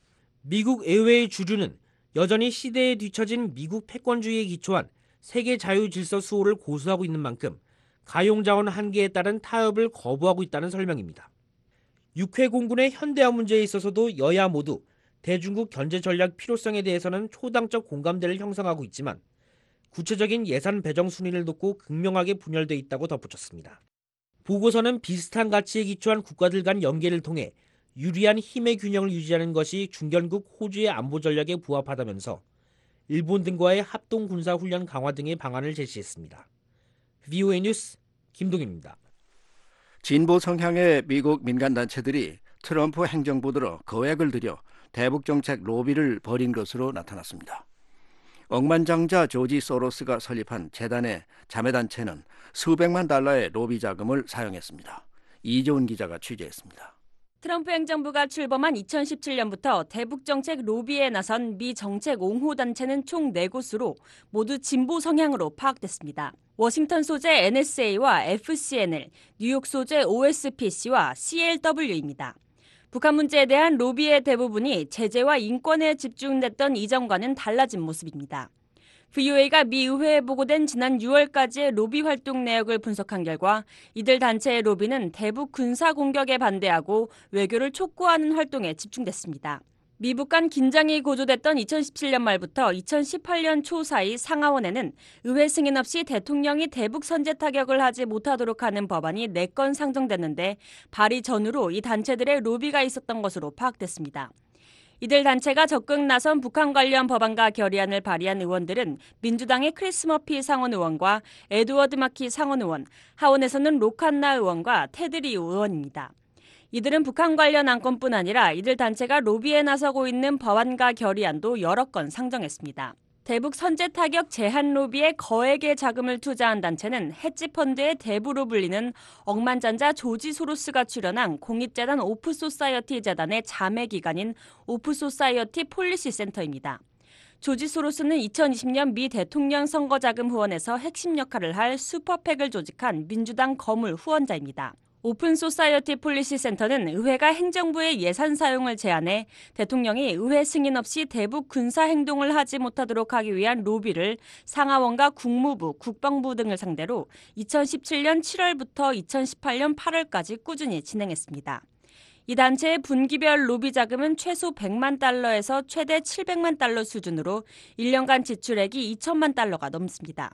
미국 의회의 주류는 여전히 시대에 뒤처진 미국 패권주의에 기초한 세계 자유 질서 수호를 고수하고 있는 만큼 가용자원 한계에 따른 타협을 거부하고 있다는 설명입니다. 육해 공군의 현대화 문제에 있어서도 여야 모두 대중국 견제 전략 필요성에 대해서는 초당적 공감대를 형성하고 있지만 구체적인 예산 배정 순위를 놓고 극명하게 분열돼 있다고 덧붙였습니다. 보고서는 비슷한 가치에 기초한 국가들 간 연계를 통해 유리한 힘의 균형을 유지하는 것이 중견국 호주의 안보 전략에 부합하다면서 일본 등과의 합동 군사 훈련 강화 등의 방안을 제시했습니다. VOA 뉴스 김동윤입니다. 진보 성향의 미국 민간단체들이 트럼프 행정부 들어 거액을 들여 대북정책 로비를 벌인 것으로 나타났습니다. 억만장자 조지 소로스가 설립한 재단의 자매단체는 수백만 달러의 로비 자금을 사용했습니다. 이재훈 기자가 취재했습니다. 트럼프 행정부가 출범한 2017년부터 대북정책 로비에 나선 미 정책 옹호 단체는 총 4곳으로 모두 진보 성향으로 파악됐습니다. 워싱턴 소재 NSA와 FCNL, 뉴욕 소재 OSPC와 CLW입니다. 북한 문제에 대한 로비의 대부분이 제재와 인권에 집중됐던 이전과는 달라진 모습입니다. VOA가 미 의회에 보고된 지난 6월까지의 로비 활동 내역을 분석한 결과 이들 단체의 로비는 대북 군사 공격에 반대하고 외교를 촉구하는 활동에 집중됐습니다. 미북 간 긴장이 고조됐던 2017년 말부터 2018년 초 사이 상하원에는 의회 승인 없이 대통령이 대북 선제 타격을 하지 못하도록 하는 법안이 4건 상정됐는데 발의 전후로 이 단체들의 로비가 있었던 것으로 파악됐습니다. 이들 단체가 적극 나선 북한 관련 법안과 결의안을 발의한 의원들은 민주당의 크리스 머피 상원 의원과 에드워드 마키 상원 의원, 하원에서는 로칸나 의원과 테드 리우 의원입니다. 이들은 북한 관련 안건뿐 아니라 이들 단체가 로비에 나서고 있는 법안과 결의안도 여러 건 상정했습니다. 대북 선제 타격 제한 로비에 거액의 자금을 투자한 단체는 헤지펀드의 대부로 불리는 억만장자 조지 소로스가 출연한 공익재단 오프소사이어티 재단의 자매기관인 오프소사이어티 폴리시 센터입니다. 조지 소로스는 2020년 미 대통령 선거 자금 후원에서 핵심 역할을 할 슈퍼팩을 조직한 민주당 거물 후원자입니다. 오픈 소사이어티 폴리시 센터는 의회가 행정부의 예산 사용을 제한해 대통령이 의회 승인 없이 대북 군사 행동을 하지 못하도록 하기 위한 로비를 상하원과 국무부, 국방부 등을 상대로 2017년 7월부터 2018년 8월까지 꾸준히 진행했습니다. 이 단체의 분기별 로비 자금은 최소 100만 달러에서 최대 700만 달러 수준으로 1년간 지출액이 2천만 달러가 넘습니다.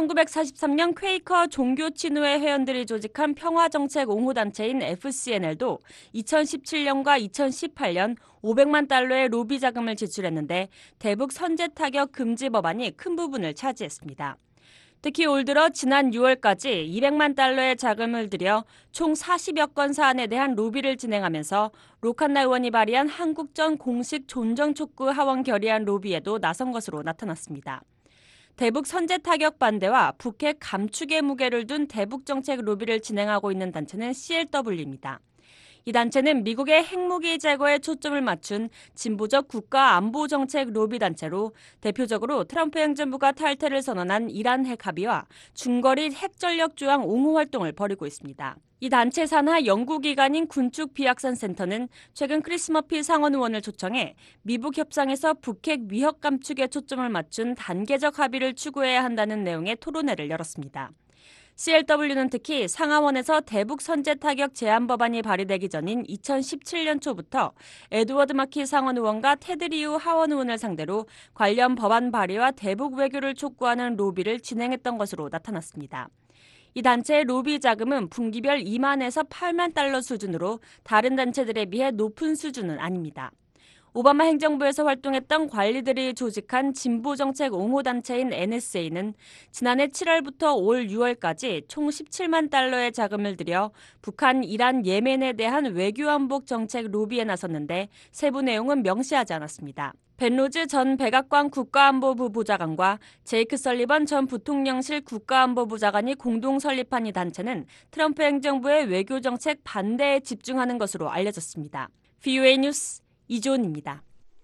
1943년 퀘이커 종교친회 회원들이 조직한 평화정책 옹호단체인 FCNL도 2017년과 2018년 500만 달러의 로비 자금을 지출했는데 대북 선제 타격 금지 법안이 큰 부분을 차지했습니다. 특히 올 들어 지난 6월까지 200만 달러의 자금을 들여 총 40여 건 사안에 대한 로비를 진행하면서 로칸나 의원이 발의한 한국전 공식 존정촉구 하원 결의안 로비에도 나선 것으로 나타났습니다. 대북 선제 타격 반대와 북핵 감축의 무게를 둔 대북 정책 로비를 진행하고 있는 단체는 CLW입니다. 이 단체는 미국의 핵무기 제거에 초점을 맞춘 진보적 국가안보정책 로비 단체로 대표적으로 트럼프 행정부가 탈퇴를 선언한 이란 핵 합의와 중거리 핵전력 조항 옹호 활동을 벌이고 있습니다. 이 단체 산하 연구기관인 군축비확산센터는 최근 크리스 머피 상원 의원을 초청해 미북 협상에서 북핵 위협 감축에 초점을 맞춘 단계적 합의를 추구해야 한다는 내용의 토론회를 열었습니다. CLW는 특히 상하원에서 대북 선제 타격 제한 법안이 발의되기 전인 2017년 초부터 에드워드 마키 상원 의원과 테드 리우 하원 의원을 상대로 관련 법안 발의와 대북 외교를 촉구하는 로비를 진행했던 것으로 나타났습니다. 이 단체의 로비 자금은 분기별 2만에서 8만 달러 수준으로 다른 단체들에 비해 높은 수준은 아닙니다. 오바마 행정부에서 활동했던 관리들이 조직한 진보정책 옹호단체인 NSA는 지난해 7월부터 올 6월까지 총 17만 달러의 자금을 들여 북한, 이란, 예멘에 대한 외교안보 정책 로비에 나섰는데 세부 내용은 명시하지 않았습니다. 벤 로즈 전 백악관 국가안보부 보좌관과 제이크 설리번 전 부통령실 국가안보부 장관이 공동 설립한 이 단체는 트럼프 행정부의 외교정책 반대에 집중하는 것으로 알려졌습니다. VOA 뉴스 이조은입니다.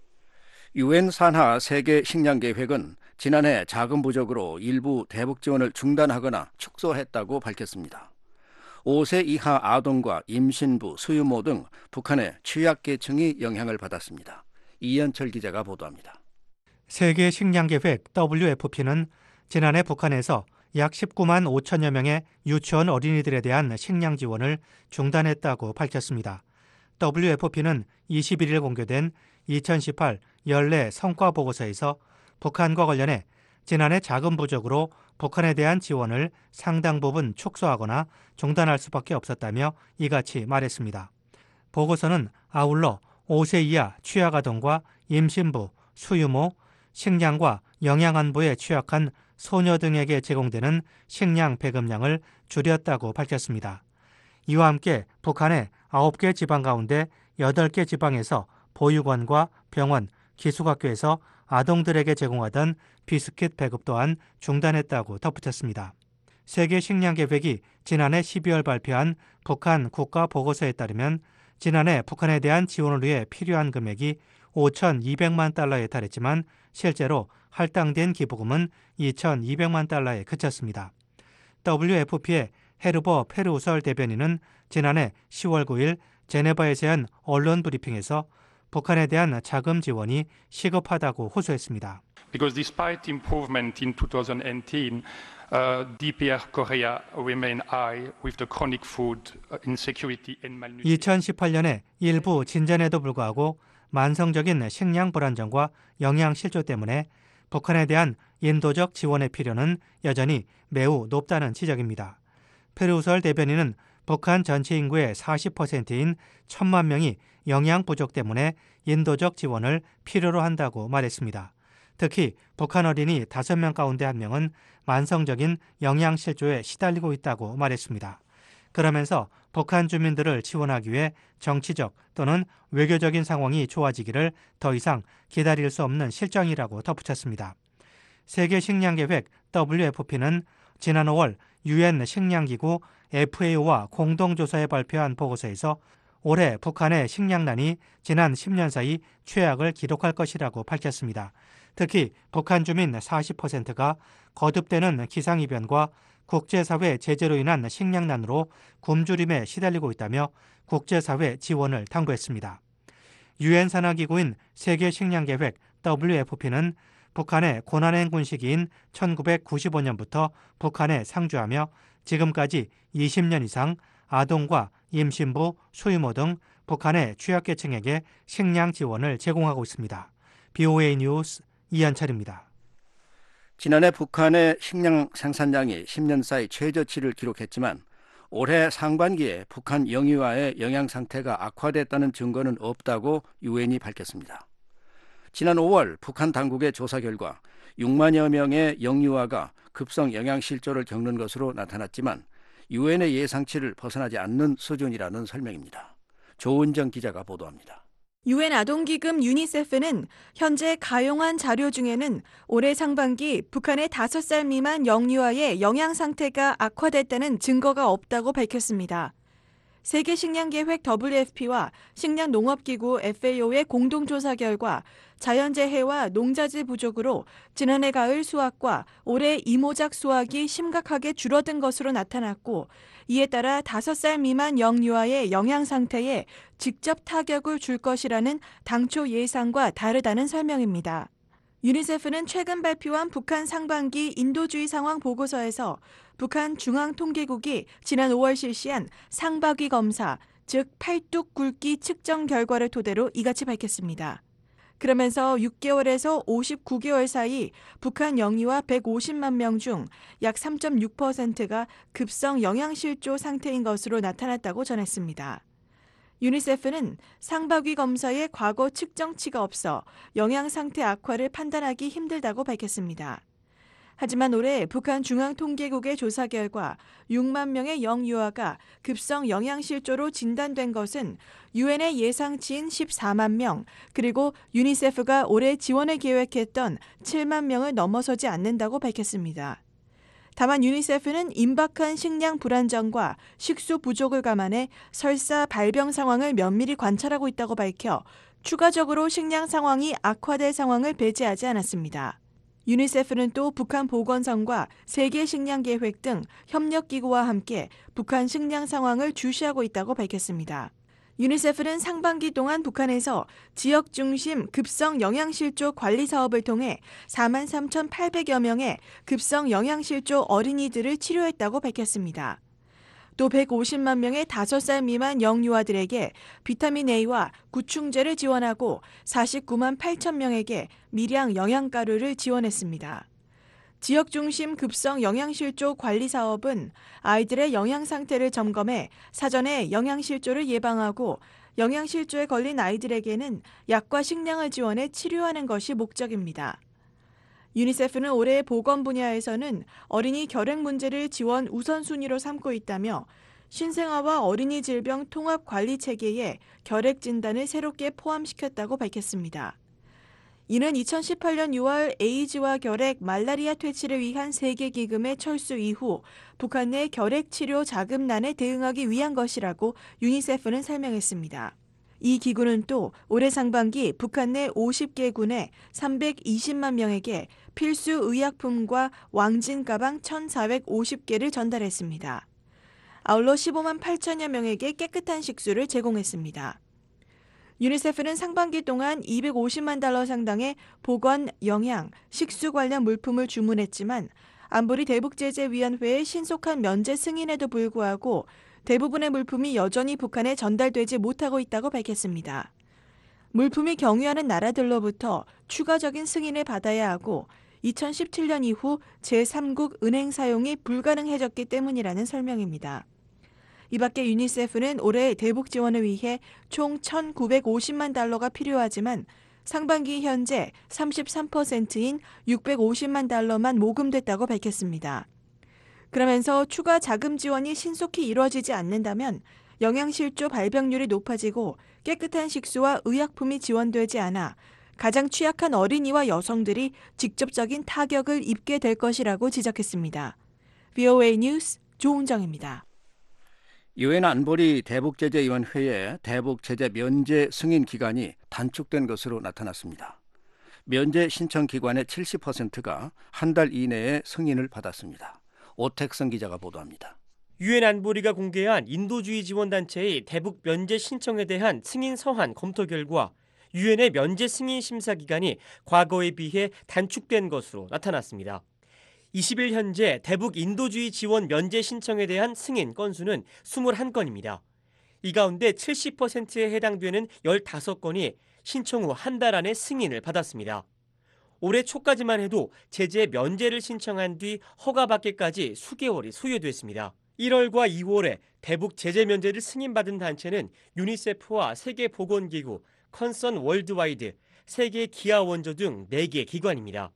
유엔 산하 세계 식량 계획은 지난해 자금 부족으로 일부 대북 지원을 중단하거나 축소했다고 밝혔습니다. 5세 이하 아동과 임신부, 수유모 등 북한의 취약계층이 영향을 받았습니다. 이현철 기자가 보도합니다. 세계 식량 계획 WFP는 지난해 북한에서 약 19만 5천여 명의 유치원 어린이들에 대한 식량 지원을 중단했다고 밝혔습니다. WFP는 21일 공개된 2018 연례 성과 보고서에서 북한과 관련해 지난해 자금 부족으로 북한에 대한 지원을 상당 부분 축소하거나 중단할 수밖에 없었다며 이같이 말했습니다. 보고서는 아울러 5세 이하 취약아동과 임신부, 수유모, 식량과 영양안보에 취약한 소녀 등에게 제공되는 식량 배급량을 줄였다고 밝혔습니다. 이와 함께 북한의 9개 지방 가운데 8개 지방에서 보육원과 병원, 기숙학교에서 아동들에게 제공하던 비스킷 배급 또한 중단했다고 덧붙였습니다. 세계 식량 계획이 지난해 12월 발표한 북한 국가 보고서에 따르면 지난해 북한에 대한 지원을 위해 필요한 금액이 5,200만 달러에 달했지만 실제로 할당된 기부금은 2,200만 달러에 그쳤습니다. WFP의 헤르버 페르우설 대변인은 지난해 10월 9일 제네바에서 한 언론 브리핑에서 북한에 대한 자금 지원이 시급하다고 호소했습니다. Because despite improvement in 2018, DPR Korea remain high with the chronic food insecurity and malnutrition. 2018년에 일부 진전에도 불구하고 만성적인 식량 불안정과 영양 실조 때문에 북한에 대한 인도적 지원의 필요는 여전히 매우 높다는 지적입니다. 페르우설 대변인은 북한 전체 인구의 40%인 1,000만 명이 영양 부족 때문에 인도적 지원을 필요로 한다고 말했습니다. 특히 북한 어린이 5명 가운데 1명은 만성적인 영양 실조에 시달리고 있다고 말했습니다. 그러면서 북한 주민들을 지원하기 위해 정치적 또는 외교적인 상황이 좋아지기를 더 이상 기다릴 수 없는 실정이라고 덧붙였습니다. 세계 식량 계획 WFP는 지난 5월 유엔 식량기구 FAO와 공동조사에 발표한 보고서에서 올해 북한의 식량난이 지난 10년 사이 최악을 기록할 것이라고 밝혔습니다. 특히 북한 주민 40%가 거듭되는 기상이변과 국제사회 제재로 인한 식량난으로 굶주림에 시달리고 있다며 국제사회 지원을 당부했습니다. 유엔 산하기구인 세계식량계획 WFP는 북한의 고난행군 시기인 1995년부터 북한에 상주하며 지금까지 20년 이상 아동과 임신부, 수유모 등 북한의 취약계층에게 식량 지원을 제공하고 있습니다. BOA 뉴스 이한철입니다. 지난해 북한의 식량 생산량이 10년 사이 최저치를 기록했지만 올해 상반기에 북한 영유아의 영양 상태가 악화됐다는 증거는 없다고 유엔이 밝혔습니다. 지난 5월 북한 당국의 조사 결과 6만여 명의 영유아가 급성 영양실조를 겪는 것으로 나타났지만 유엔의 예상치를 벗어나지 않는 수준이라는 설명입니다. 조은정 기자가 보도합니다. 유엔 아동기금 유니세프는 현재 가용한 자료 중에는 올해 상반기 북한의 5살 미만 영유아의 영양 상태가 악화됐다는 증거가 없다고 밝혔습니다. 세계식량계획 WFP와 식량농업기구 FAO의 공동조사 결과 자연재해와 농자재 부족으로 지난해 가을 수확과 올해 이모작 수확이 심각하게 줄어든 것으로 나타났고, 이에 따라 5살 미만 영유아의 영양 상태에 직접 타격을 줄 것이라는 당초 예상과 다르다는 설명입니다. 유니세프는 최근 발표한 북한 상반기 인도주의 상황 보고서에서 북한 중앙통계국이 지난 5월 실시한 상반기 검사, 즉 팔뚝 굵기 측정 결과를 토대로 이같이 밝혔습니다. 그러면서 6개월에서 59개월 사이 북한 영유아 150만 명 중 약 3.6%가 급성 영양실조 상태인 것으로 나타났다고 전했습니다. 유니세프는 상반기 검사에 과거 측정치가 없어 영양 상태 악화를 판단하기 힘들다고 밝혔습니다. 하지만 올해 북한 중앙통계국의 조사 결과 6만 명의 영유아가 급성 영양실조로 진단된 것은 유엔의 예상치인 14만 명, 그리고 유니세프가 올해 지원을 계획했던 7만 명을 넘어서지 않는다고 밝혔습니다. 다만 유니세프는 임박한 식량 불안정과 식수 부족을 감안해 설사 발병 상황을 면밀히 관찰하고 있다고 밝혀 추가적으로 식량 상황이 악화될 상황을 배제하지 않았습니다. 유니세프는 또 북한 보건성과 세계식량계획 등 협력기구와 함께 북한 식량 상황을 주시하고 있다고 밝혔습니다. 유니세프는 상반기 동안 북한에서 지역 중심 급성 영양실조 관리 사업을 통해 43,800여 명의 급성 영양실조 어린이들을 치료했다고 밝혔습니다. 또 150만 명의 5살 미만 영유아들에게 비타민 A와 구충제를 지원하고 49만 8천 명에게 미량 영양가루를 지원했습니다. 지역 중심 급성 영양실조 관리 사업은 아이들의 영양 상태를 점검해 사전에 영양실조를 예방하고 영양실조에 걸린 아이들에게는 약과 식량을 지원해 치료하는 것이 목적입니다. 유니세프는 올해 보건 분야에서는 어린이 결핵 문제를 지원 우선순위로 삼고 있다며 신생아와 어린이 질병 통합 관리 체계에 결핵 진단을 새롭게 포함시켰다고 밝혔습니다. 이는 2018년 6월 에이즈와 결핵, 말라리아 퇴치를 위한 세계기금의 철수 이후 북한 내 결핵 치료 자금난에 대응하기 위한 것이라고 유니세프는 설명했습니다. 이 기구는 또 올해 상반기 북한 내 50개군에 320만 명에게 필수 의약품과 왕진 가방 1,450개를 전달했습니다. 아울러 15만 8천여 명에게 깨끗한 식수를 제공했습니다. 유니세프는 상반기 동안 250만 달러 상당의 보건, 영양, 식수 관련 물품을 주문했지만 안보리 대북제재위원회의 신속한 면제 승인에도 불구하고 대부분의 물품이 여전히 북한에 전달되지 못하고 있다고 밝혔습니다. 물품이 경유하는 나라들로부터 추가적인 승인을 받아야 하고 2017년 이후 제3국 은행 사용이 불가능해졌기 때문이라는 설명입니다. 이 밖에 유니세프는 올해 대북 지원을 위해 총 1,950만 달러가 필요하지만 상반기 현재 33%인 650만 달러만 모금됐다고 밝혔습니다. 그러면서 추가 자금 지원이 신속히 이루어지지 않는다면 영양실조 발병률이 높아지고 깨끗한 식수와 의약품이 지원되지 않아 가장 취약한 어린이와 여성들이 직접적인 타격을 입게 될 것이라고 지적했습니다. VOA 뉴스 조은정입니다. 유엔 안보리 대북제재위원회의 대북제재 면제 승인 기간이 단축된 것으로 나타났습니다. 면제 신청 기관의 70%가 한 달 이내에 승인을 받았습니다. 오택성 기자가 보도합니다. 유엔 안보리가 공개한 인도주의 지원단체의 대북 면제 신청에 대한 승인 서한 검토 결과 유엔의 면제 승인 심사 기간이 과거에 비해 단축된 것으로 나타났습니다. 20일 현재 대북 인도주의 지원 면제 신청에 대한 승인 건수는 21건입니다. 이 가운데 70%에 해당되는 15건이 신청 후 한 달 안에 승인을 받았습니다. 올해 초까지만 해도 제재 면제를 신청한 뒤 허가받기까지 수개월이 소요됐습니다. 1월과 2월에 대북 제재 면제를 승인받은 단체는 유니세프와 세계보건기구, 컨선 월드와이드, 세계기아원조 등 4개 기관입니다.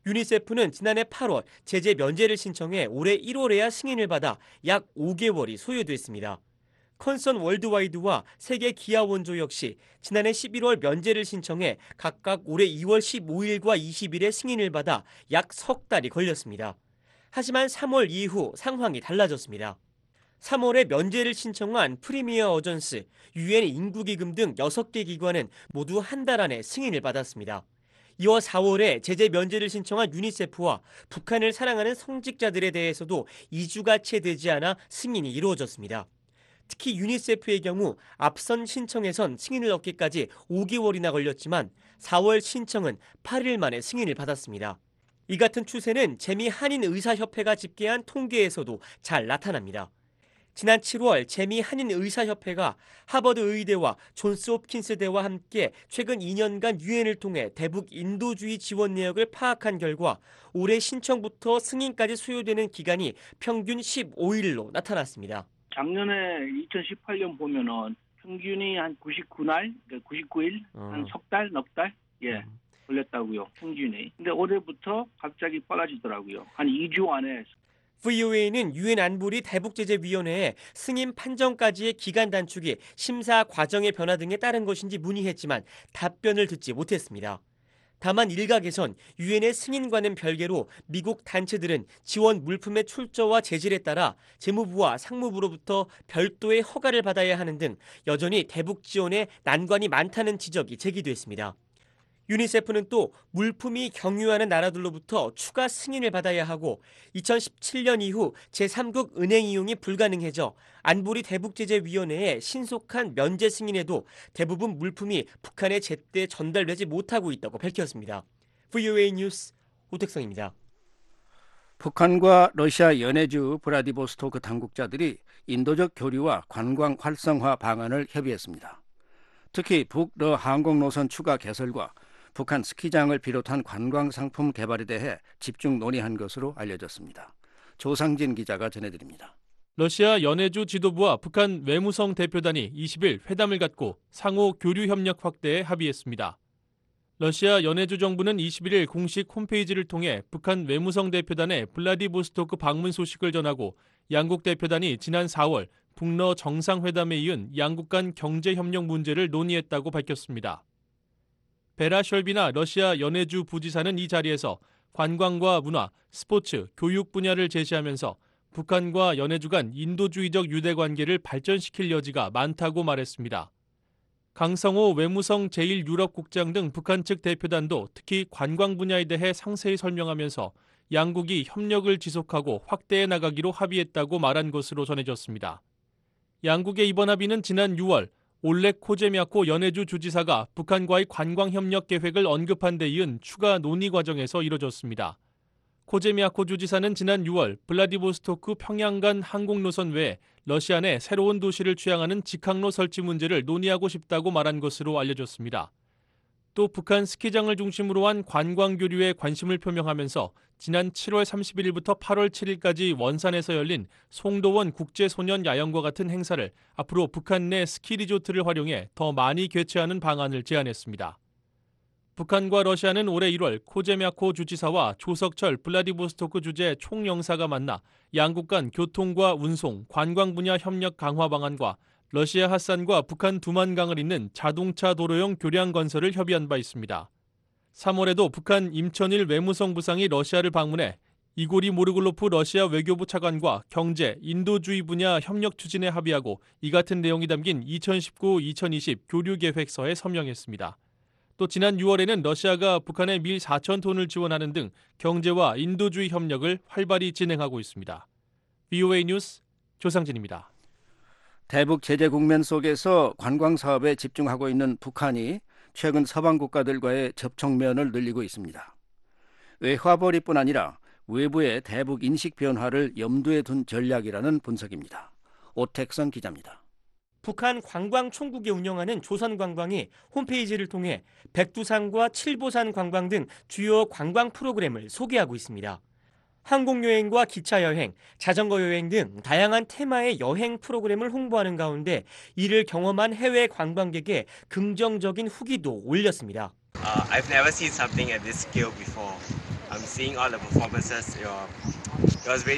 유니세프는 지난해 8월 제재 면제를 신청해 올해 1월에야 승인을 받아 약 5개월이 소요됐습니다. 컨선 월드와이드와 세계 기아 원조 역시 지난해 11월 면제를 신청해 각각 올해 2월 15일과 20일에 승인을 받아 약 석 달이 걸렸습니다. 하지만 3월 이후 상황이 달라졌습니다. 3월에 면제를 신청한 프리미어 어전스, UN 인구기금 등 6개 기관은 모두 한 달 안에 승인을 받았습니다. 이어 4월에 제재 면제를 신청한 유니세프와 북한을 사랑하는 성직자들에 대해서도 2주가 채 되지 않아 승인이 이루어졌습니다. 특히 유니세프의 경우 앞선 신청에선 승인을 얻기까지 5개월이나 걸렸지만 4월 신청은 8일 만에 승인을 받았습니다. 이 같은 추세는 재미 한인의사협회가 집계한 통계에서도 잘 나타납니다. 지난 7월 재미 한인의사협회가 하버드 의대와 존스홉킨스대와 함께 최근 2년간 유엔을 통해 대북 인도주의 지원 내역을 파악한 결과 올해 신청부터 승인까지 소요되는 기간이 평균 15일로 나타났습니다. 작년에 2018년 보면은 평균이 한 99날, 99일, 한 석 달, 넉 달, 걸렸다고요, 평균이. 근데 올해부터 갑자기 빨라지더라고요. 한 2주 안에. VOA는 유엔 안보리 대북제재위원회에 승인 판정까지의 기간 단축이 심사 과정의 변화 등에 따른 것인지 문의했지만 답변을 듣지 못했습니다. 다만 일각에선 유엔의 승인과는 별개로 미국 단체들은 지원 물품의 출처와 재질에 따라 재무부와 상무부로부터 별도의 허가를 받아야 하는 등 여전히 대북 지원에 난관이 많다는 지적이 제기됐습니다. 유니세프는 또 물품이 경유하는 나라들로부터 추가 승인을 받아야 하고 2017년 이후 제3국 은행 이용이 불가능해져 안보리 대북제재위원회의 신속한 면제 승인에도 대부분 물품이 북한에 제때 전달되지 못하고 있다고 밝혔습니다. VOA 뉴스 오택성입니다. 북한과 러시아 연해주 브라디보스토크 당국자들이 인도적 교류와 관광 활성화 방안을 협의했습니다. 특히 북러 항공노선 추가 개설과 북한 스키장을 비롯한 관광 상품 개발에 대해 집중 논의한 것으로 알려졌습니다. 조상진 기자가 전해드립니다. 러시아 연해주 지도부와 북한 외무성 대표단이 20일 회담을 갖고 상호 교류 협력 확대에 합의했습니다. 러시아 연해주 정부는 21일 공식 홈페이지를 통해 북한 외무성 대표단의 블라디보스토크 방문 소식을 전하고 양국 대표단이 지난 4월 북러 정상회담에 이은 양국 간 경제협력 문제를 논의했다고 밝혔습니다. 베라셜비나 러시아 연해주 부지사는 이 자리에서 관광과 문화, 스포츠, 교육 분야를 제시하면서 북한과 연해주 간 인도주의적 유대관계를 발전시킬 여지가 많다고 말했습니다. 강성호 외무성 제1유럽국장 등 북한 측 대표단도 특히 관광 분야에 대해 상세히 설명하면서 양국이 협력을 지속하고 확대해 나가기로 합의했다고 말한 것으로 전해졌습니다. 양국의 이번 합의는 지난 6월 올렉 코제미아코 연해주 주지사가 북한과의 관광협력 계획을 언급한 데 이은 추가 논의 과정에서 이뤄졌습니다. 코제미아코 주지사는 지난 6월 블라디보스토크 평양 간 항공노선 외에 러시아 내 새로운 도시를 취향하는 직항로 설치 문제를 논의하고 싶다고 말한 것으로 알려졌습니다. 또 북한 스키장을 중심으로 한 관광 교류에 관심을 표명하면서 지난 7월 31일부터 8월 7일까지 원산에서 열린 송도원 국제소년야영과 같은 행사를 앞으로 북한 내 스키 리조트를 활용해 더 많이 개최하는 방안을 제안했습니다. 북한과 러시아는 올해 1월 코제미아코 주지사와 조석철 블라디보스토크 주재 총영사가 만나 양국 간 교통과 운송, 관광 분야 협력 강화 방안과 러시아 핫산과 북한 두만강을 잇는 자동차 도로용 교량 건설을 협의한 바 있습니다. 3월에도 북한 임천일 외무성 부상이 러시아를 방문해 이고리 모르글로프 러시아 외교부 차관과 경제, 인도주의 분야 협력 추진에 합의하고 이 같은 내용이 담긴 2019-2020 교류계획서에 서명했습니다. 또 지난 6월에는 러시아가 북한에 밀 4,000톤을 지원하는 등 경제와 인도주의 협력을 활발히 진행하고 있습니다. VOA 뉴스 조상진입니다. 대북 제재 국면 속에서 관광 사업에 집중하고 있는 북한이 최근 서방 국가들과의 접촉면을 늘리고 있습니다. 외화벌이뿐 아니라 외부의 대북 인식 변화를 염두에 둔 전략이라는 분석입니다. 오택선 기자입니다. 북한 관광총국이 운영하는 조선관광이 홈페이지를 통해 백두산과 칠보산 관광 등 주요 관광 프로그램을 소개하고 있습니다. 항공여행과 기차여행, 자전거 여행 등 다양한 테마의 여행 프로그램을 홍보하는 가운데 이를 경험한 해외 관광객의 긍정적인 후기도 올렸습니다. I've never seen something at this scale before. seeing all the performances. It was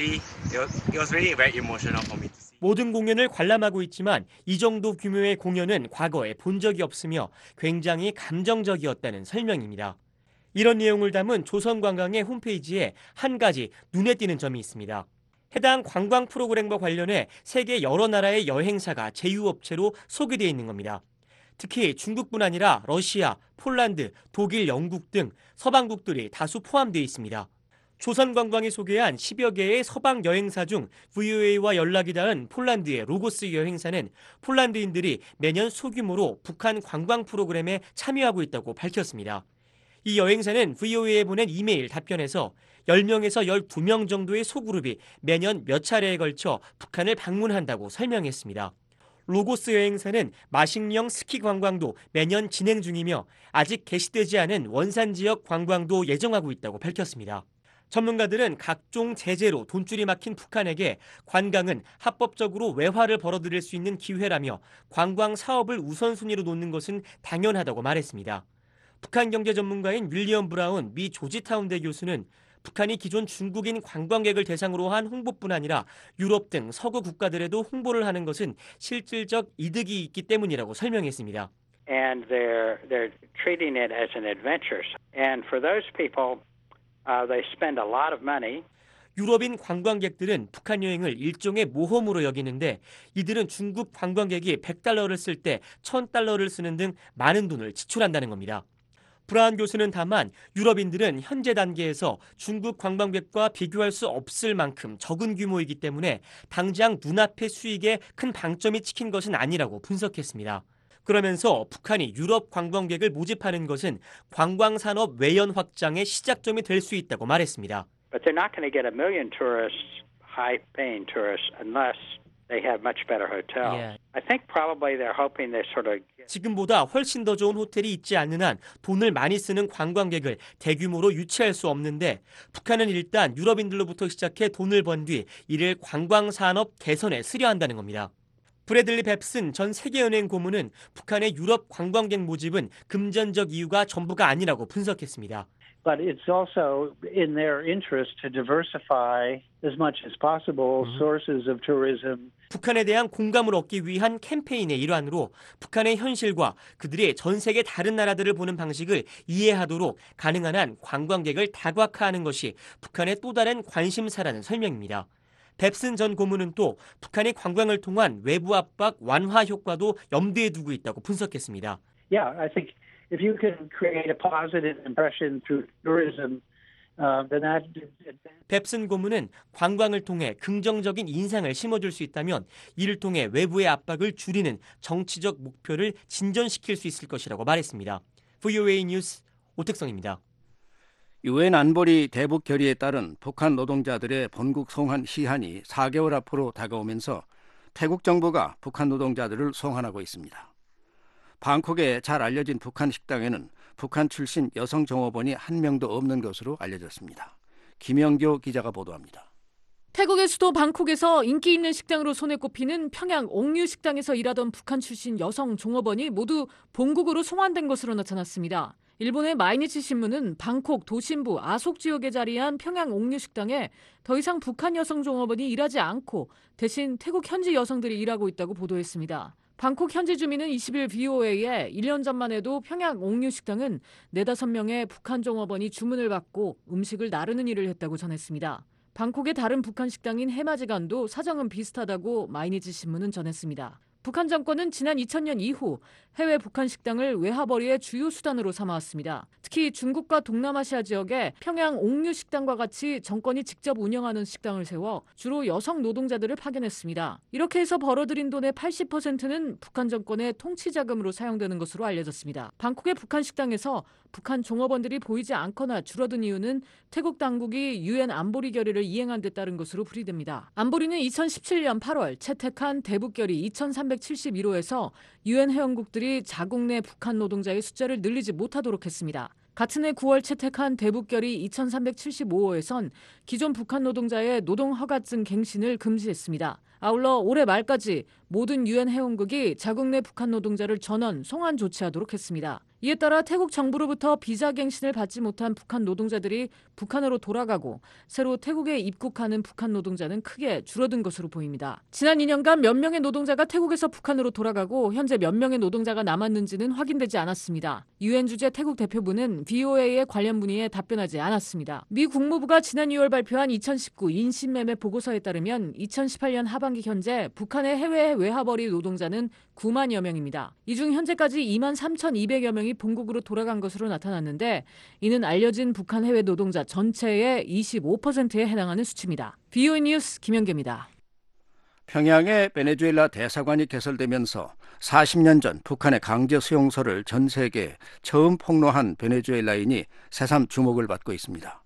really very emotional for me to see. 모든 공연을 관람하고 있지만 이 정도 규모의 공연은 과거에 본 적이 없으며 굉장히 감정적이었다는 설명입니다. 이런 내용을 담은 조선관광의 홈페이지에 한 가지 눈에 띄는 점이 있습니다. 해당 관광 프로그램과 관련해 세계 여러 나라의 여행사가 제휴업체로 소개되어 있는 겁니다. 특히 중국뿐 아니라 러시아, 폴란드, 독일, 영국 등 서방국들이 다수 포함되어 있습니다. 조선관광이 소개한 10여 개의 서방 여행사 중 VOA와 연락이 닿은 폴란드의 로고스 여행사는 폴란드인들이 매년 소규모로 북한 관광 프로그램에 참여하고 있다고 밝혔습니다. 이 여행사는 VOA에 보낸 이메일 답변에서 10명에서 12명 정도의 소그룹이 매년 몇 차례에 걸쳐 북한을 방문한다고 설명했습니다. 로고스 여행사는 마식령 스키 관광도 매년 진행 중이며 아직 개시되지 않은 원산 지역 관광도 예정하고 있다고 밝혔습니다. 전문가들은 각종 제재로 돈줄이 막힌 북한에게 관광은 합법적으로 외화를 벌어들일 수 있는 기회라며 관광 사업을 우선순위로 놓는 것은 당연하다고 말했습니다. 북한 경제 전문가인 윌리엄 브라운 미 조지타운대 교수는 북한이 기존 중국인 관광객을 대상으로 한 홍보뿐 아니라 유럽 등 서구 국가들에도 홍보를 하는 것은 실질적 이득이 있기 때문이라고 설명했습니다. And they're treating it as an adventure. And for those people, they spend a lot of money. 유럽인 관광객들은 북한 여행을 일종의 모험으로 여기는데 이들은 중국 관광객이 100달러를 쓸 때 1000달러를 쓰는 등 많은 돈을 지출한다는 겁니다. 브라운 교수는 다만 유럽인들은 현재 단계에서 중국 관광객과 비교할 수 없을 만큼 적은 규모이기 때문에 당장 눈앞의 수익에 큰 방점이 찍힌 것은 아니라고 분석했습니다. 그러면서 북한이 유럽 관광객을 모집하는 것은 관광산업 외연 확장의 시작점이 될 수 있다고 말했습니다. But they're not going to get a million tourists, high-paying tourists, unless they have much better hotels. Yeah. I think probably they're hoping they sort of 지금보다 훨씬 더 좋은 호텔이 있지 않는 한 돈을 많이 쓰는 관광객을 대규모로 유치할 수 없는데 북한은 일단 유럽인들로부터 시작해 돈을 번 뒤 이를 관광산업 개선에 쓰려한다는 겁니다. 브래들리 뱁슨 전 세계은행 고문은 북한의 유럽 관광객 모집은 금전적 이유가 전부가 아니라고 분석했습니다. But it's also in their interest to diversify as much as possible sources of tourism. 북한에 대한 공감을 얻기 위한 캠페인의 일환으로 북한의 현실과 그들이 전 세계 다른 나라들을 보는 방식을 이해하도록 가능한 한 관광객을 다각화하는 것이 북한의 또 다른 관심사라는 설명입니다. 뱁슨 전 고문은 또 북한이 관광을 통한 외부 압박 완화 효과도 염두에 두고 있다고 분석했습니다. Yeah, I think if you can create a positive impression through tourism, then that. 뱁슨 고문은 관광을 통해 긍정적인 인상을 심어줄 수 있다면 이를 통해 외부의 압박을 줄이는 정치적 목표를 진전시킬 수 있을 것이라고 말했습니다. VOA 뉴스 오택성입니다. 유엔 안보리 대북 결의에 따른 북한 노동자들의 본국 송환 시한이 4개월 앞으로 다가오면서 태국 정부가 북한 노동자들을 송환하고 있습니다. 방콕에 잘 알려진 북한 식당에는 북한 출신 여성 종업원이 한 명도 없는 것으로 알려졌습니다. 김영교 기자가 보도합니다. 태국의 수도 방콕에서 인기 있는 식당으로 손에 꼽히는 평양 옥류 식당에서 일하던 북한 출신 여성 종업원이 모두 본국으로 송환된 것으로 나타났습니다. 일본의 마이니치 신문은 방콕 도심부 아속 지역에 자리한 평양 옥류 식당에 더 이상 북한 여성 종업원이 일하지 않고 대신 태국 현지 여성들이 일하고 있다고 보도했습니다. 방콕 현지 주민은 20일 VOA에 1년 전만 해도 평양 옥류 식당은 4-5명의 북한 종업원이 주문을 받고 음식을 나르는 일을 했다고 전했습니다. 방콕의 다른 북한 식당인 해마지간도 사정은 비슷하다고 마이니치 신문은 전했습니다. 북한 정권은 지난 2000년 이후 해외 북한 식당을 외화벌이의 주요 수단으로 삼아왔습니다. 특히 중국과 동남아시아 지역에 평양 옥류 식당과 같이 정권이 직접 운영하는 식당을 세워 주로 여성 노동자들을 파견했습니다. 이렇게 해서 벌어들인 돈의 80%는 북한 정권의 통치 자금으로 사용되는 것으로 알려졌습니다. 방콕의 북한 식당에서 북한 종업원들이 보이지 않거나 줄어든 이유는 태국 당국이 유엔 안보리 결의를 이행한 데 따른 것으로 풀이됩니다. 안보리는 2017년 8월 채택한 대북결의 2371호에서 유엔 회원국들이 자국 내 북한 노동자의 숫자를 늘리지 못하도록 했습니다. 같은 해 9월 채택한 대북결의 2375호에선 기존 북한 노동자의 노동허가증 갱신을 금지했습니다. 아울러 올해 말까지 모든 유엔 회원국이 자국 내 북한 노동자를 전원 송환 조치하도록 했습니다. 이에 따라 태국 정부로부터 비자갱신을 받지 못한 북한 노동자들이 북한으로 돌아가고 새로 태국에 입국하는 북한 노동자는 크게 줄어든 것으로 보입니다. 지난 2년간 몇 명의 노동자가 태국에서 북한으로 돌아가고 현재 몇 명의 노동자가 남았는지는 확인되지 않았습니다. 유엔 주재 태국 대표부는 VOA의 관련 문의에 답변하지 않았습니다. 미 국무부가 지난 6월 발표한 2019 인신매매 보고서에 따르면 2018년 하반기 현재 북한의 해외 외화벌이 노동자는 9만여 명입니다. 이 중 현재까지 2만 3,200여 명이 본국으로 돌아간 것으로 나타났는데 이는 알려진 북한 해외 노동자 전체의 25%에 해당하는 수치입니다. VOA 뉴스 김연계입니다. 평양에 베네수엘라 대사관이 개설되면서 40년 전 북한의 강제 수용소를 전 세계에 처음 폭로한 베네수엘라인이 새삼 주목을 받고 있습니다.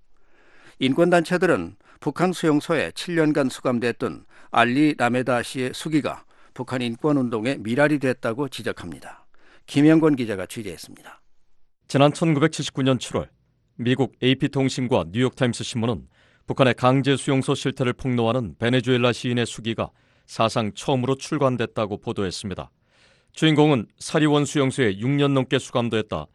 인권단체들은 북한 수용소에 7년간 수감됐던 알리 라메다 씨의 수기가 북한 인권운동의 미랄이 됐다고 지적합니다. 김영권 기자가 취재했습니다. 지난 1979년 7월 미국 AP통신과 뉴욕타임스 신문은 북한의 강제 수용소 실태를 폭로하는 베네수엘라 시인의 수기가 사상 처음으로 출간됐다고 보도했습니다. 주인공은 사리원 수용소에 6년 넘게 수감됐다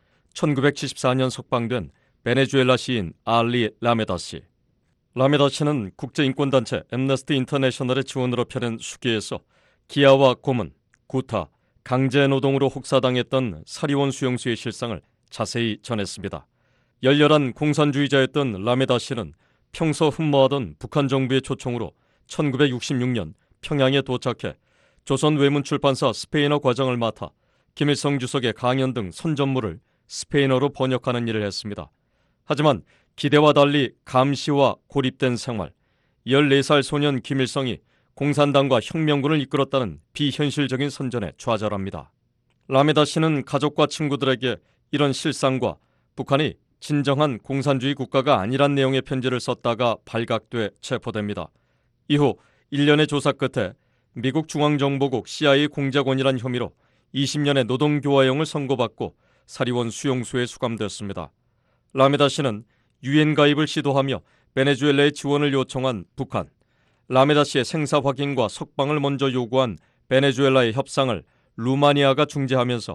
1974년 석방된 베네수엘라 시인 알리 라메다 씨. 라메다 씨는 국제인권단체 엠네스티 인터내셔널의 지원으로 펴낸 수기에서 기아와 고문, 구타, 강제노동으로 혹사당했던 사리원 수용소의 실상을 자세히 전했습니다. 열렬한 공산주의자였던 라메다 씨는 평소 흠모하던 북한 정부의 초청으로 1966년 평양에 도착해 조선 외문출판사 스페인어 과정을 맡아 김일성 주석의 강연 등 선전물을 스페인어로 번역하는 일을 했습니다. 하지만 기대와 달리 감시와 고립된 생활, 14살 소년 김일성이 공산당과 혁명군을 이끌었다는 비현실적인 선전에 좌절합니다. 라메다 씨는 가족과 친구들에게 이런 실상과 북한이 진정한 공산주의 국가가 아니란 내용의 편지를 썼다가 발각돼 체포됩니다. 이후 1년의 조사 끝에 미국 중앙정보국 CIA 공작원이란 혐의로 20년의 노동교화형을 선고받고 사리원 수용소에 수감됐습니다. 라메다 씨는 유엔 가입을 시도하며 베네수엘라의 지원을 요청한 북한, 라메다 씨의 생사 확인과 석방을 먼저 요구한 베네수엘라의 협상을 루마니아가 중재하면서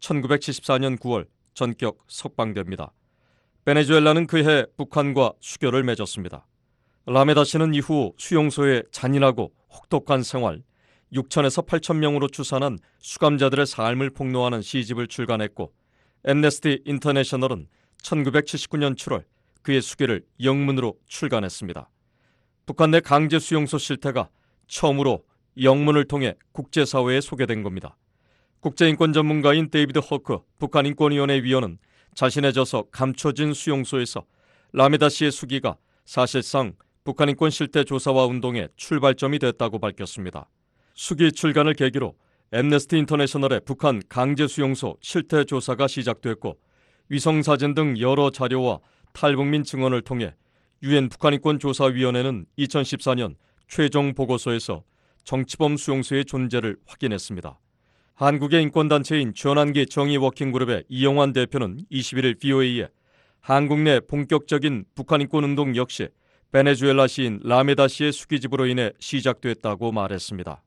1974년 9월 전격 석방됩니다. 베네수엘라는 그해 북한과 수교를 맺었습니다. 라메다 씨는 이후 수용소의 잔인하고 혹독한 생활, 6천에서 8천 명으로 추산한 수감자들의 삶을 폭로하는 시집을 출간했고 엠네스티 인터내셔널은 1979년 7월 그의 수기를 영문으로 출간했습니다. 북한 내 강제 수용소 실태가 처음으로 영문을 통해 국제사회에 소개된 겁니다. 국제인권 전문가인 데이비드 허크 북한인권위원회 위원은 자신의 저서 감춰진 수용소에서 라메다 씨의 수기가 사실상 북한인권 실태 조사와 운동의 출발점이 됐다고 밝혔습니다. 수기 출간을 계기로 엠네스티 인터내셔널의 북한 강제 수용소 실태 조사가 시작됐고 위성사진 등 여러 자료와 탈북민 증언을 통해 유엔 북한인권조사위원회는 2014년 최종 보고서에서 정치범 수용소의 존재를 확인했습니다. 한국의 인권단체인 전환기 정의워킹그룹의 이영환 대표는 21일 VOA에 한국 내 본격적인 북한인권운동 역시 베네수엘라 시인 라메다 씨의 수기집으로 인해 시작됐다고 말했습니다.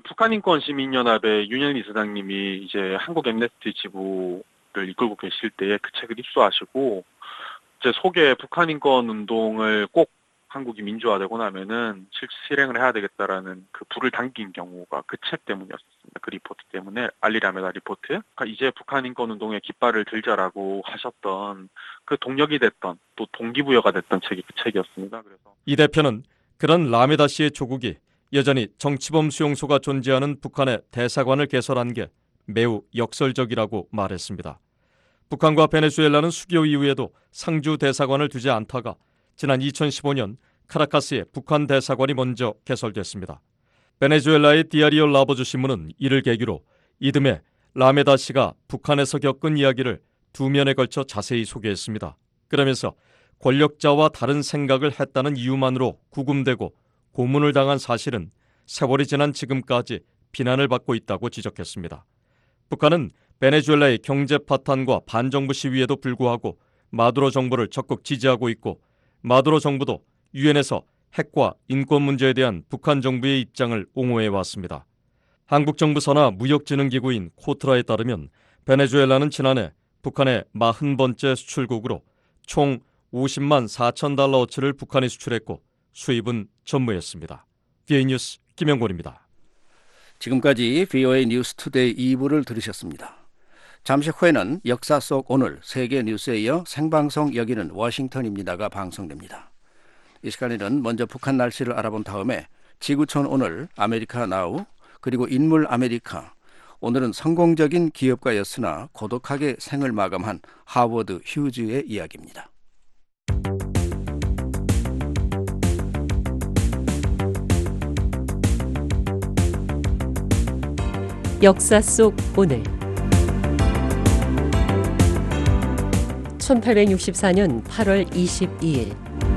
북한인권시민연합의 윤현희 이사장님이 이제 한국 엠네스티 지부를 이끌고 계실 때에 그 책을 입수하시고 제 속에 북한인권 운동을 꼭 한국이 민주화되고 나면은 실행을 해야 되겠다라는 그 불을 당긴 경우가 그 책 때문이었습니다. 그 리포트 때문에 알리 라메다 리포트. 그러니까 이제 북한인권 운동에 깃발을 들자라고 하셨던 그 동력이 됐던 또 동기부여가 됐던 책이 그 책이었습니다. 그래서 이 대표는 그런 라메다 씨의 조국이 여전히 정치범 수용소가 존재하는 북한의 대사관을 개설한 게 매우 역설적이라고 말했습니다. 북한과 베네수엘라는 수교 이후에도 상주 대사관을 두지 않다가 지난 2015년 카라카스에 북한 대사관이 먼저 개설됐습니다. 베네수엘라의 디아리오 라보주 신문은 이를 계기로 이듬해 라메다 씨가 북한에서 겪은 이야기를 2면에 걸쳐 자세히 소개했습니다. 그러면서 권력자와 다른 생각을 했다는 이유만으로 구금되고 고문을 당한 사실은 세월이 지난 지금까지 비난을 받고 있다고 지적했습니다. 북한은 베네수엘라의 경제 파탄과 반정부 시위에도 불구하고 마두로 정부를 적극 지지하고 있고 마두로 정부도 유엔에서 핵과 인권 문제에 대한 북한 정부의 입장을 옹호해 왔습니다. 한국 정부 산하 무역진흥기구인 코트라에 따르면 베네수엘라는 지난해 북한의 40번째 수출국으로 총 50만 4천 달러어치를 북한에 수출했고 수입은 전무했습니다. VOA 뉴스 김영곤입니다. 지금까지 VOA 뉴스 투데이 2부를 들으셨습니다. 잠시 후에는 역사 속 오늘 세계 뉴스에 이어 생방송 여기는 워싱턴입니다가 방송됩니다. 이 시간에는 먼저 북한 날씨를 알아본 다음에 지구촌 오늘 아메리카 나우 그리고 인물 아메리카, 오늘은 성공적인 기업가였으나 고독하게 생을 마감한 하워드 휴즈의 이야기입니다. 역사 속 오늘 1864년 8월 22일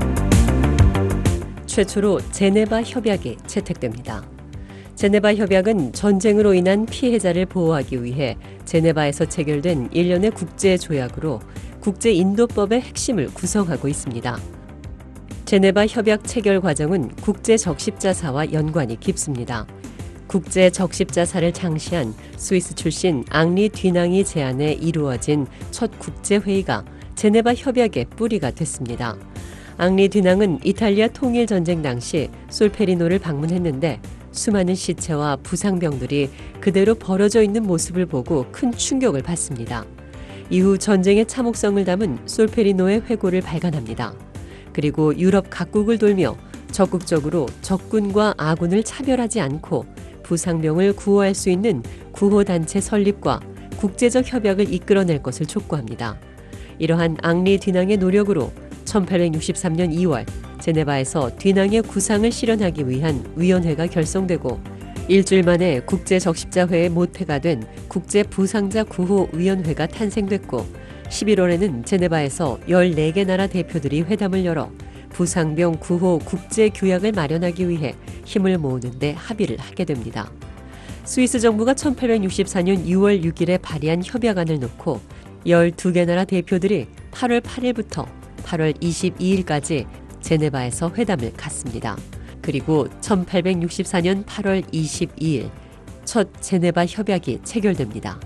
최초로 제네바 협약이 채택됩니다. 제네바 협약은 전쟁으로 인한 피해자를 보호하기 위해 제네바에서 체결된 일련의 국제 조약으로 국제 인도법의 핵심을 구성하고 있습니다. 제네바 협약 체결 과정은 국제 적십자사와 연관이 깊습니다. 국제 적십자사를 창시한 스위스 출신 앙리 뒤낭이 제안에 이루어진 첫 국제회의가 제네바 협약의 뿌리가 됐습니다. 앙리 뒤낭은 이탈리아 통일전쟁 당시 솔페리노를 방문했는데 수많은 시체와 부상병들이 그대로 벌어져 있는 모습을 보고 큰 충격을 받습니다. 이후 전쟁의 참혹성을 담은 솔페리노의 회고를 발간합니다. 그리고 유럽 각국을 돌며 적극적으로 적군과 아군을 차별하지 않고 부상병을 구호할 수 있는 구호단체 설립과 국제적 협약을 이끌어낼 것을 촉구합니다. 이러한 앙리 뒤낭의 노력으로 1863년 2월 제네바에서 뒤낭의 구상을 실현하기 위한 위원회가 결성되고 일주일 만에 국제적십자회의 모태가 된 국제부상자 구호위원회가 탄생됐고 11월에는 제네바에서 14개 나라 대표들이 회담을 열어 부상병 구호 국제규약을 마련하기 위해 힘을 모으는 데 합의를 하게 됩니다. 스위스 정부가 1864년 6월 6일에 발의한 협약안을 놓고 12개 나라 대표들이 8월 8일부터 8월 22일까지 제네바에서 회담을 갖습니다. 그리고 1864년 8월 22일 첫 제네바 협약이 체결됩니다.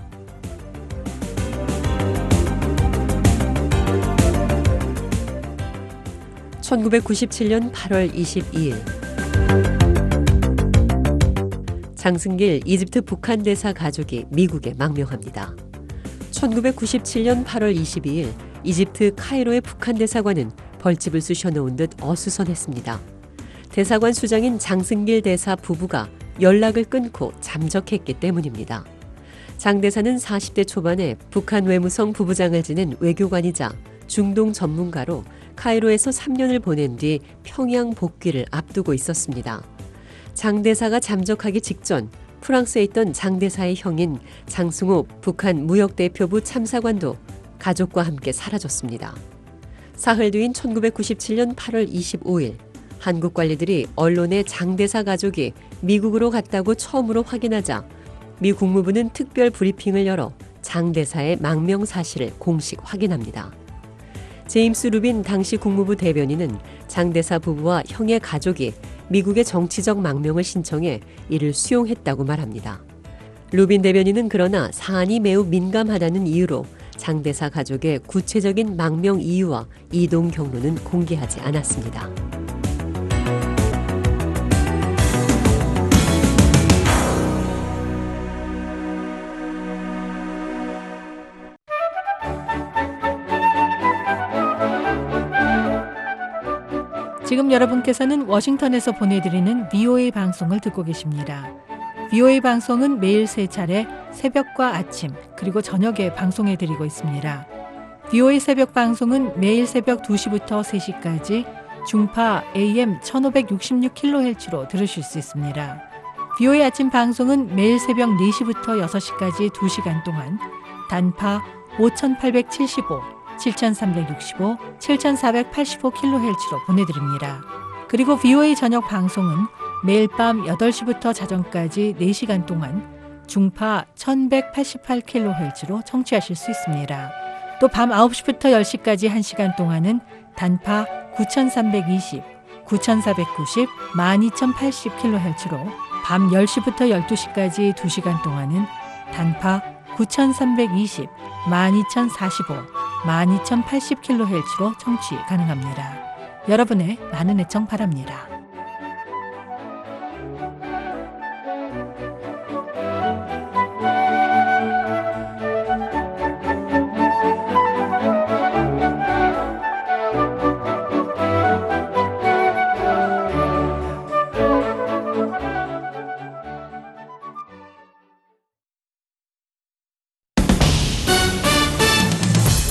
(1997년 8월 22일) 장승길 이집트 북한 대사 가족이 미국에 망명합니다. 1997년 8월 22일 이집트 카이로의 북한 대사관은 벌집을 쑤셔놓은 듯 어수선했습니다. 대사관 수장인 장승길 대사 부부가 연락을 끊고 잠적했기 때문입니다. 장 대사는 40대 초반에 북한 외무성 부부장을 지낸 외교관이자 중동 전문가로 카이로에서 3년을 보낸 뒤 평양 복귀를 앞두고 있었습니다. 장 대사가 잠적하기 직전 프랑스에 있던 장 대사의 형인 장승호 북한 무역대표부 참사관도 가족과 함께 사라졌습니다. 사흘 뒤인 1997년 8월 25일 한국 관리들이 언론에 장 대사 가족이 미국으로 갔다고 처음으로 확인하자 미 국무부는 특별 브리핑을 열어 장 대사의 망명 사실을 공식 확인합니다. 제임스 루빈 당시 국무부 대변인은 장 대사 부부와 형의 가족이 미국의 정치적 망명을 신청해 이를 수용했다고 말합니다. 루빈 대변인은 그러나 사안이 매우 민감하다는 이유로 장 대사 가족의 구체적인 망명 이유와 이동 경로는 공개하지 않았습니다. 지금 여러분께서는 워싱턴에서 보내드리는 VOA 방송을 듣고 계십니다. VOA 방송은 매일 3차례 새벽과 아침 그리고 저녁에 방송해드리고 있습니다. VOA 새벽 방송은 매일 새벽 2시부터 3시까지 중파 AM 1566kHz로 들으실 수 있습니다. VOA 아침 방송은 매일 새벽 4시부터 6시까지 2시간 동안 단파 5875, 7365, 7485kHz로 보내드립니다. 그리고 VOA 저녁 방송은 매일 밤 8시부터 자정까지 4시간 동안 중파 1188kHz로 청취하실 수 있습니다. 또 밤 9시부터 10시까지 1시간 동안은 단파 9320, 9490, 12080kHz로 밤 10시부터 12시까지 2시간 동안은 단파 9320, 12045, 12080kHz로 청취 가능합니다. 여러분의 많은 애청 바랍니다.